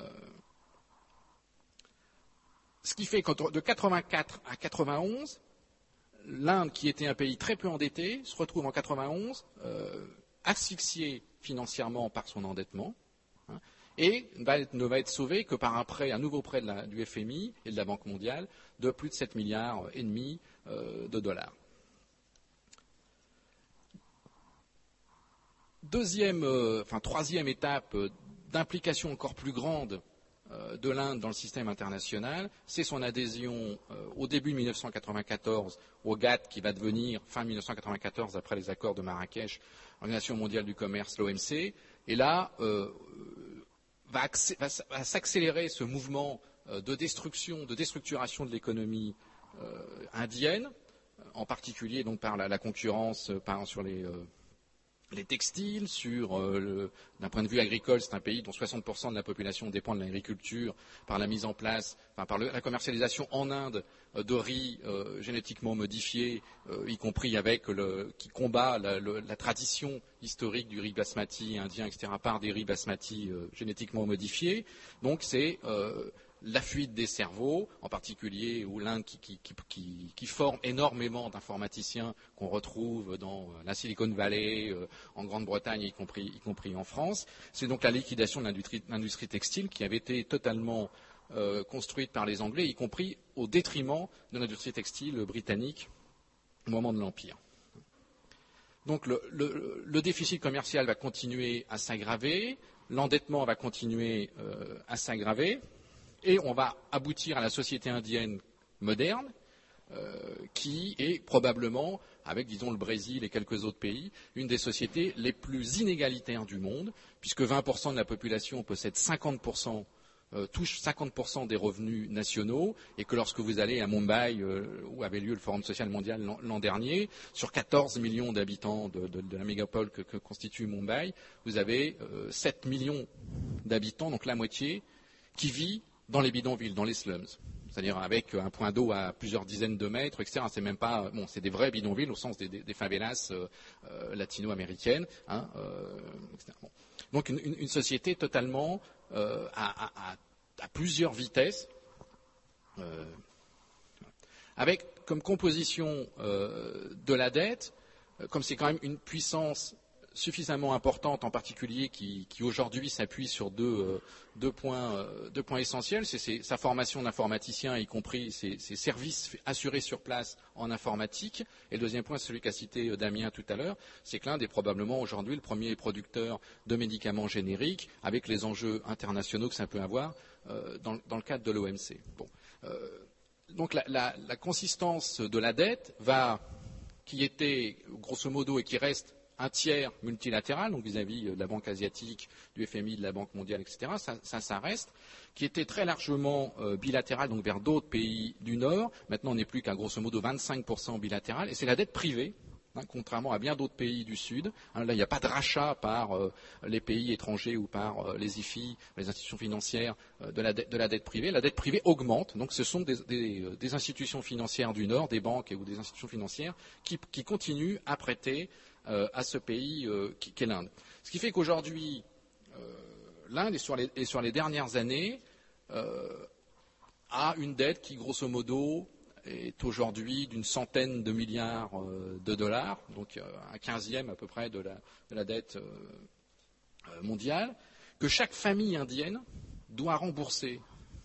[SPEAKER 10] ce qui fait que de quatre-vingt-quatre à quatre-vingt-onze, l'Inde, qui était un pays très peu endetté, se retrouve en quatre-vingt-onze euh, asphyxiée financièrement par son endettement, hein, et va être, ne va être sauvée que par un prêt, un nouveau prêt de la, du F M I et de la Banque mondiale de plus de sept milliards et demi euh, de dollars. Deuxième, euh, enfin troisième étape euh, d'implication encore plus grande euh, de l'Inde dans le système international, c'est son adhésion euh, au début de mille neuf cent quatre-vingt-quatorze au G A T T, qui va devenir fin mille neuf cent quatre-vingt-quatorze après les accords de Marrakech, Organisation mondiale du commerce, l'O M C, et là euh, va, accé- va, va s'accélérer ce mouvement euh, de destruction, de déstructuration de l'économie euh, indienne, en particulier donc par la, la concurrence euh, par, sur les, euh, les textiles, sur euh, le, d'un point de vue agricole, c'est un pays dont soixante pour cent de la population dépend de l'agriculture, par la mise en place, enfin, par le, la commercialisation en Inde euh, de riz euh, génétiquement modifié, euh, y compris avec le, qui combat la, le, la tradition historique du riz basmati indien, et cetera, par des riz basmati euh, génétiquement modifiés. Donc c'est euh, la fuite des cerveaux, en particulier où l'Inde qui, qui, qui, qui forme énormément d'informaticiens qu'on retrouve dans la Silicon Valley, euh, en Grande-Bretagne, y compris, y compris en France. C'est donc la liquidation de l'industrie, de l'industrie textile qui avait été totalement euh, construite par les Anglais, y compris au détriment de l'industrie textile britannique au moment de l'Empire. Donc le, le, le déficit commercial va continuer à s'aggraver, l'endettement va continuer euh, à s'aggraver, et on va aboutir à la société indienne moderne, euh, qui est probablement, avec disons le Brésil et quelques autres pays, une des sociétés les plus inégalitaires du monde, puisque vingt pour cent de la population possède cinquante pour cent, euh, touche cinquante pour cent des revenus nationaux, et que lorsque vous allez à Mumbai, euh, où avait lieu le Forum social mondial l'an, l'an dernier, sur quatorze millions d'habitants de, de, de la mégapole que, que constitue Mumbai, vous avez euh, sept millions d'habitants, donc la moitié, qui vit dans les bidonvilles, dans les slums, c'est-à-dire avec un point d'eau à plusieurs dizaines de mètres, et cetera. C'est même pas, bon, c'est des vrais bidonvilles au sens des, des, des favelas euh, euh, latino-américaines, hein, euh, et cetera. Bon. Donc une, une, une société totalement euh, à, à, à plusieurs vitesses, euh, avec comme composition euh, de la dette, euh, comme c'est quand même une puissance suffisamment importante, en particulier qui, qui aujourd'hui s'appuie sur deux, euh, deux, points, euh, deux points essentiels. C'est, c'est sa formation d'informaticien, y compris ses, ses services assurés sur place en informatique. Et le deuxième point, c'est celui qu'a cité Damien tout à l'heure, c'est que l'Inde est probablement aujourd'hui le premier producteur de médicaments génériques, avec les enjeux internationaux que ça peut avoir euh, dans, dans le cadre de l'O M C. Bon. Euh, donc la, la, la consistance de la dette va, qui était grosso modo et qui reste un tiers multilatéral, donc vis-à-vis de la Banque asiatique, du F M I, de la Banque mondiale, et cetera, ça, ça, ça reste, qui était très largement euh, bilatéral, donc vers d'autres pays du Nord. Maintenant, on n'est plus qu'à grosso modo vingt-cinq pour cent bilatéral, et c'est la dette privée, hein, contrairement à bien d'autres pays du Sud. Hein, là, il n'y a pas de rachat par euh, les pays étrangers ou par euh, les I F I, les institutions financières, euh, de, la de, de la dette privée. La dette privée augmente, donc ce sont des, des, des institutions financières du Nord, des banques et, ou des institutions financières, qui, qui continuent à prêter Euh, à ce pays euh, qu'est l'Inde. Ce qui fait qu'aujourd'hui, euh, l'Inde, et sur, les, et sur les dernières années, euh, a une dette qui, grosso modo, est aujourd'hui d'une centaine de milliards euh, de dollars, donc euh, un quinzième à peu près de la, de la dette euh, mondiale, que chaque famille indienne doit rembourser,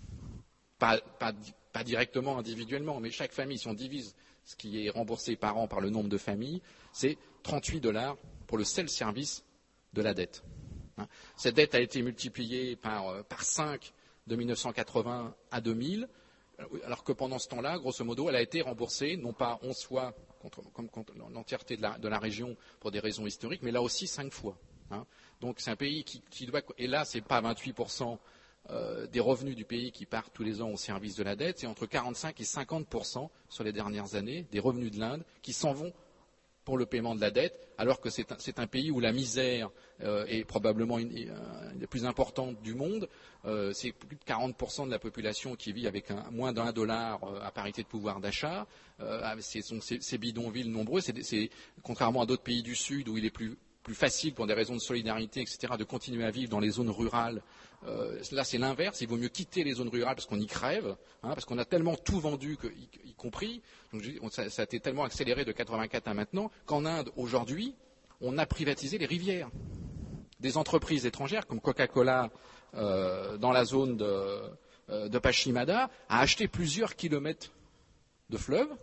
[SPEAKER 10] pas, pas, pas directement individuellement, mais chaque famille, si on divise ce qui est remboursé par an par le nombre de familles, c'est trente-huit dollars pour le seul service de la dette. Cette dette a été multipliée par, par cinq de mille neuf cent quatre-vingts à deux mille, alors que pendant ce temps-là, grosso modo, elle a été remboursée, non pas onze fois, contre, comme contre l'entièreté de la, de la région pour des raisons historiques, mais là aussi cinq fois. Hein. Donc c'est un pays qui, qui doit... Et là, ce n'est pas vingt-huit pour cent euh, des revenus du pays qui partent tous les ans au service de la dette, c'est entre quarante-cinq et cinquante pour cent sur les dernières années des revenus de l'Inde qui s'en vont pour le paiement de la dette, alors que c'est un, c'est un pays où la misère euh, est probablement une, une, une des plus importantes du monde. Euh, c'est plus de quarante pour cent de la population qui vit avec un, moins d'un dollar euh, à parité de pouvoir d'achat. Euh, c'est, c'est, ces bidonvilles nombreux, c'est, c'est, contrairement à d'autres pays du Sud où il est plus, plus facile, pour des raisons de solidarité, et cetera, de continuer à vivre dans les zones rurales. Euh, là, c'est l'inverse. Il vaut mieux quitter les zones rurales parce qu'on y crève, hein, parce qu'on a tellement tout vendu, que, y, y compris, donc, ça, ça a été tellement accéléré de quatre-vingt-quatre à maintenant, qu'en Inde, aujourd'hui, on a privatisé les rivières. Des entreprises étrangères, comme Coca-Cola, euh, dans la zone de, euh, de Pachimada, a acheté plusieurs kilomètres de fleuves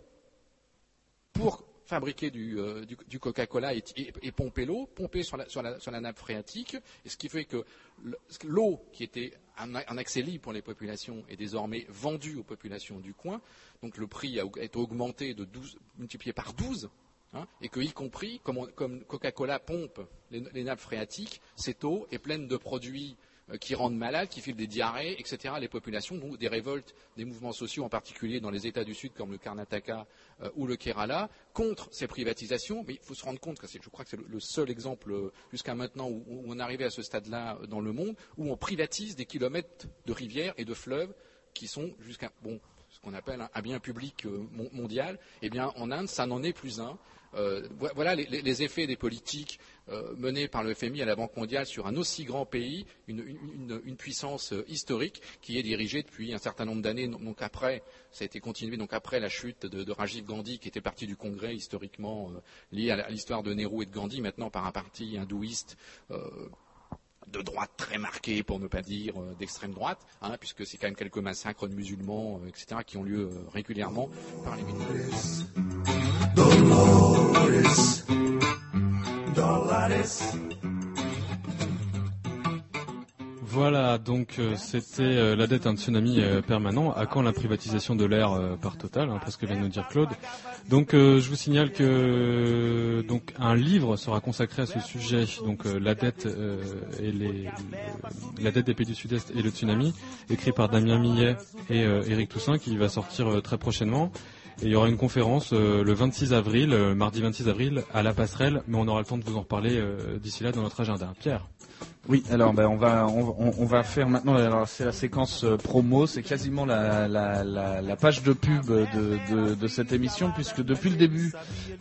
[SPEAKER 10] pour fabriquer du, euh, du, du Coca-Cola et, et, et pomper l'eau, pomper sur la, sur, la, sur la nappe phréatique, et ce qui fait que l'eau, qui était un, un accès libre pour les populations, est désormais vendue aux populations du coin, donc le prix a été augmenté de douze, multiplié par douze, hein, et que, y compris, comme, on, comme Coca-Cola pompe les, les nappes phréatiques, cette eau est pleine de produits qui rendent malades, qui filent des diarrhées, et cetera. Les populations, donc des révoltes, des mouvements sociaux, en particulier dans les États du Sud, comme le Karnataka euh, ou le Kerala, contre ces privatisations. Mais il faut se rendre compte que c'est, je crois que c'est le, le seul exemple euh, jusqu'à maintenant où, où on est arrivé à ce stade-là euh, dans le monde, où on privatise des kilomètres de rivières et de fleuves qui sont jusqu'à bon, ce qu'on appelle un, un bien public euh, mondial. Eh bien, en Inde, ça n'en est plus un. Euh, voilà les, les effets des politiques euh, menées par le F M I à la Banque mondiale sur un aussi grand pays, une, une, une puissance euh, historique qui est dirigée depuis un certain nombre d'années. Donc après, ça a été continué donc après la chute de, de Rajiv Gandhi, qui était parti du Congrès historiquement euh, lié à l'histoire de Nehru et de Gandhi, maintenant par un parti hindouiste euh, de droite très marqué, pour ne pas dire euh, d'extrême droite, hein, puisque c'est quand même quelques massacres de musulmans, euh, et cetera, qui ont lieu euh, régulièrement par les minorités.
[SPEAKER 8] Dolores, Dolores.
[SPEAKER 2] Voilà, donc euh, c'était euh, la dette, un tsunami euh, permanent. À quand la privatisation de l'air euh, par Total, hein, presque vient de nous dire Claude. Donc euh, je vous signale que euh, donc un livre sera consacré à ce sujet, donc euh, la dette euh, et les la dette des pays du Sud-Est et le tsunami, écrit par Damien Millet et euh, Éric Toussaint, qui va sortir euh, très prochainement. Et il y aura une conférence euh, le vingt-six avril, euh, mardi vingt-six avril, à la Passerelle, mais on aura le temps de vous en reparler euh, d'ici là dans notre agenda. Pierre.
[SPEAKER 3] Oui, alors ben on va on, on va faire maintenant. Alors c'est la séquence euh, promo, c'est quasiment la, la, la, la page de pub de, de, de cette émission, puisque depuis le début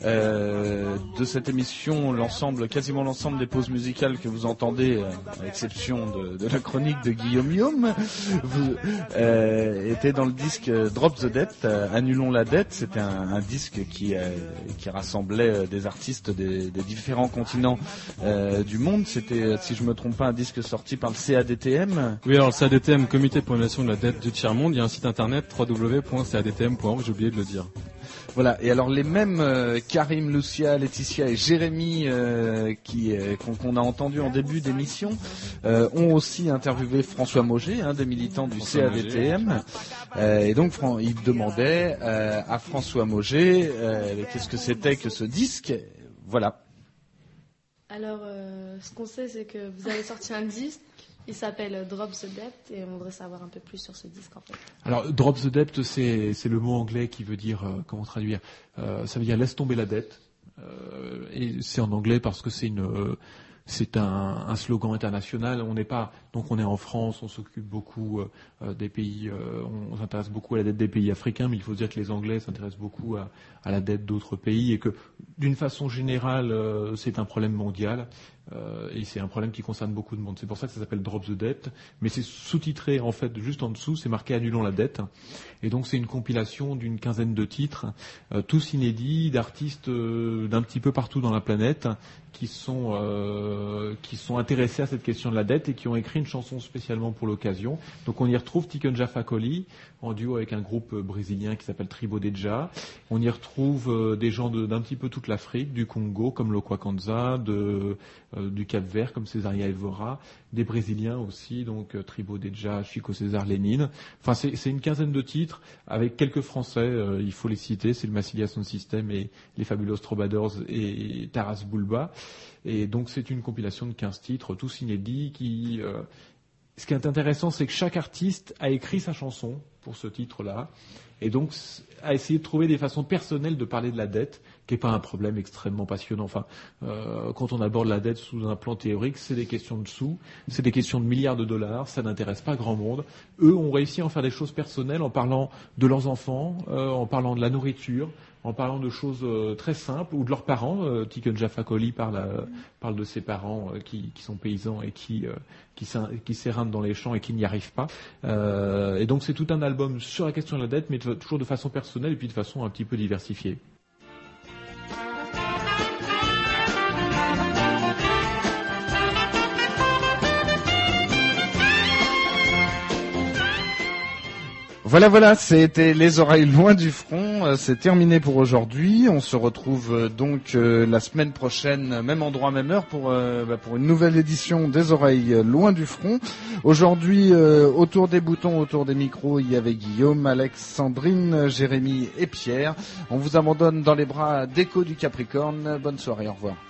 [SPEAKER 3] euh, de cette émission, l'ensemble, quasiment l'ensemble des pauses musicales que vous entendez, euh, à l'exception de, de la chronique de Guillaume Guillaume, vous, euh, était dans le disque Drop the Debt, euh, Annulons la dette. C'était un, un disque qui euh, qui rassemblait des artistes des, des différents continents euh, du monde. C'était, si je me trompe pas, un disque sorti par le C A D T M.
[SPEAKER 2] Oui, alors le C A D T M, Comité pour l'annulation de la dette du tiers-monde, il y a un site internet w w w point c a d t m point org, j'ai oublié de le dire.
[SPEAKER 3] Voilà, et alors les mêmes euh, Karim, Lucia, Laetitia et Jérémy euh, qui euh, qu'on, qu'on a entendu en début d'émission euh, ont aussi interviewé François Mauger, un des militants du François C A D T M, euh, et donc Fran- il demandait euh, à François Mauger euh, qu'est-ce que c'était que ce disque. Voilà.
[SPEAKER 4] Alors, euh, ce qu'on sait, c'est que vous avez sorti un disque, il s'appelle Drop the Debt, et on voudrait savoir un peu plus sur ce disque, en fait.
[SPEAKER 11] Alors, Drop the Debt, c'est, c'est le mot anglais qui veut dire, euh, comment traduire, euh, ça veut dire laisse tomber la dette, euh, et c'est en anglais parce que c'est une... Euh, c'est un, un slogan international. On n'est pas, donc on est en France, on s'occupe beaucoup euh, des pays, euh, on s'intéresse beaucoup à la dette des pays africains, mais il faut dire que les Anglais s'intéressent beaucoup à, à la dette d'autres pays et que, d'une façon générale, euh, c'est un problème mondial euh, et c'est un problème qui concerne beaucoup de monde. C'est pour ça que ça s'appelle Drop the Debt, mais c'est sous-titré en fait juste en dessous, c'est marqué Annulons la dette. Et donc c'est une compilation d'une quinzaine de titres, euh, tous inédits, d'artistes euh, d'un petit peu partout dans la planète, qui sont euh, qui sont intéressés à cette question de la dette et qui ont écrit une chanson spécialement pour l'occasion. Donc on y retrouve Tiken Jah Fakoly en duo avec un groupe brésilien qui s'appelle Tribo Deja. On y retrouve euh, des gens de, d'un petit peu toute l'Afrique, du Congo comme Lokwa Kanza, de euh, du Cap-Vert comme Césaria Evora, des Brésiliens aussi, donc euh, Tribo Deja, Chico César Lénine. Enfin c'est, c'est une quinzaine de titres avec quelques Français, euh, il faut les citer, c'est le Massilia Sound System et les Fabulous Troubadours et Taras Bulba. Et donc c'est une compilation de quinze titres, tous inédits, qui... Euh, ce qui est intéressant, c'est que chaque artiste a écrit sa chanson pour ce titre-là, et donc a essayé de trouver des façons personnelles de parler de la dette, qui n'est pas un problème extrêmement passionnant. Enfin, euh, quand on aborde la dette sous un plan théorique, c'est des questions de sous, c'est des questions de milliards de dollars, ça n'intéresse pas grand monde. Eux ont réussi à en faire des choses personnelles en parlant de leurs enfants, euh, en parlant de la nourriture, en parlant de choses euh, très simples, ou de leurs parents. euh, Tiken Jah Fakoly parle, euh, parle de ses parents euh, qui, qui sont paysans et qui, euh, qui, qui s'éreintent dans les champs et qui n'y arrivent pas. Euh, et donc c'est tout un album sur la question de la dette, mais de, toujours de façon personnelle et puis de façon un petit peu diversifiée.
[SPEAKER 3] Voilà, voilà, c'était Les Oreilles Loin du Front, c'est terminé pour aujourd'hui. On se retrouve donc euh, la semaine prochaine, même endroit, même heure, pour, euh, bah, pour une nouvelle édition des Oreilles Loin du Front. Aujourd'hui, euh, autour des boutons, autour des micros, il y avait Guillaume, Alex, Sandrine, Jérémy et Pierre. On vous abandonne dans les bras d'Echo du Capricorne. Bonne soirée, au revoir.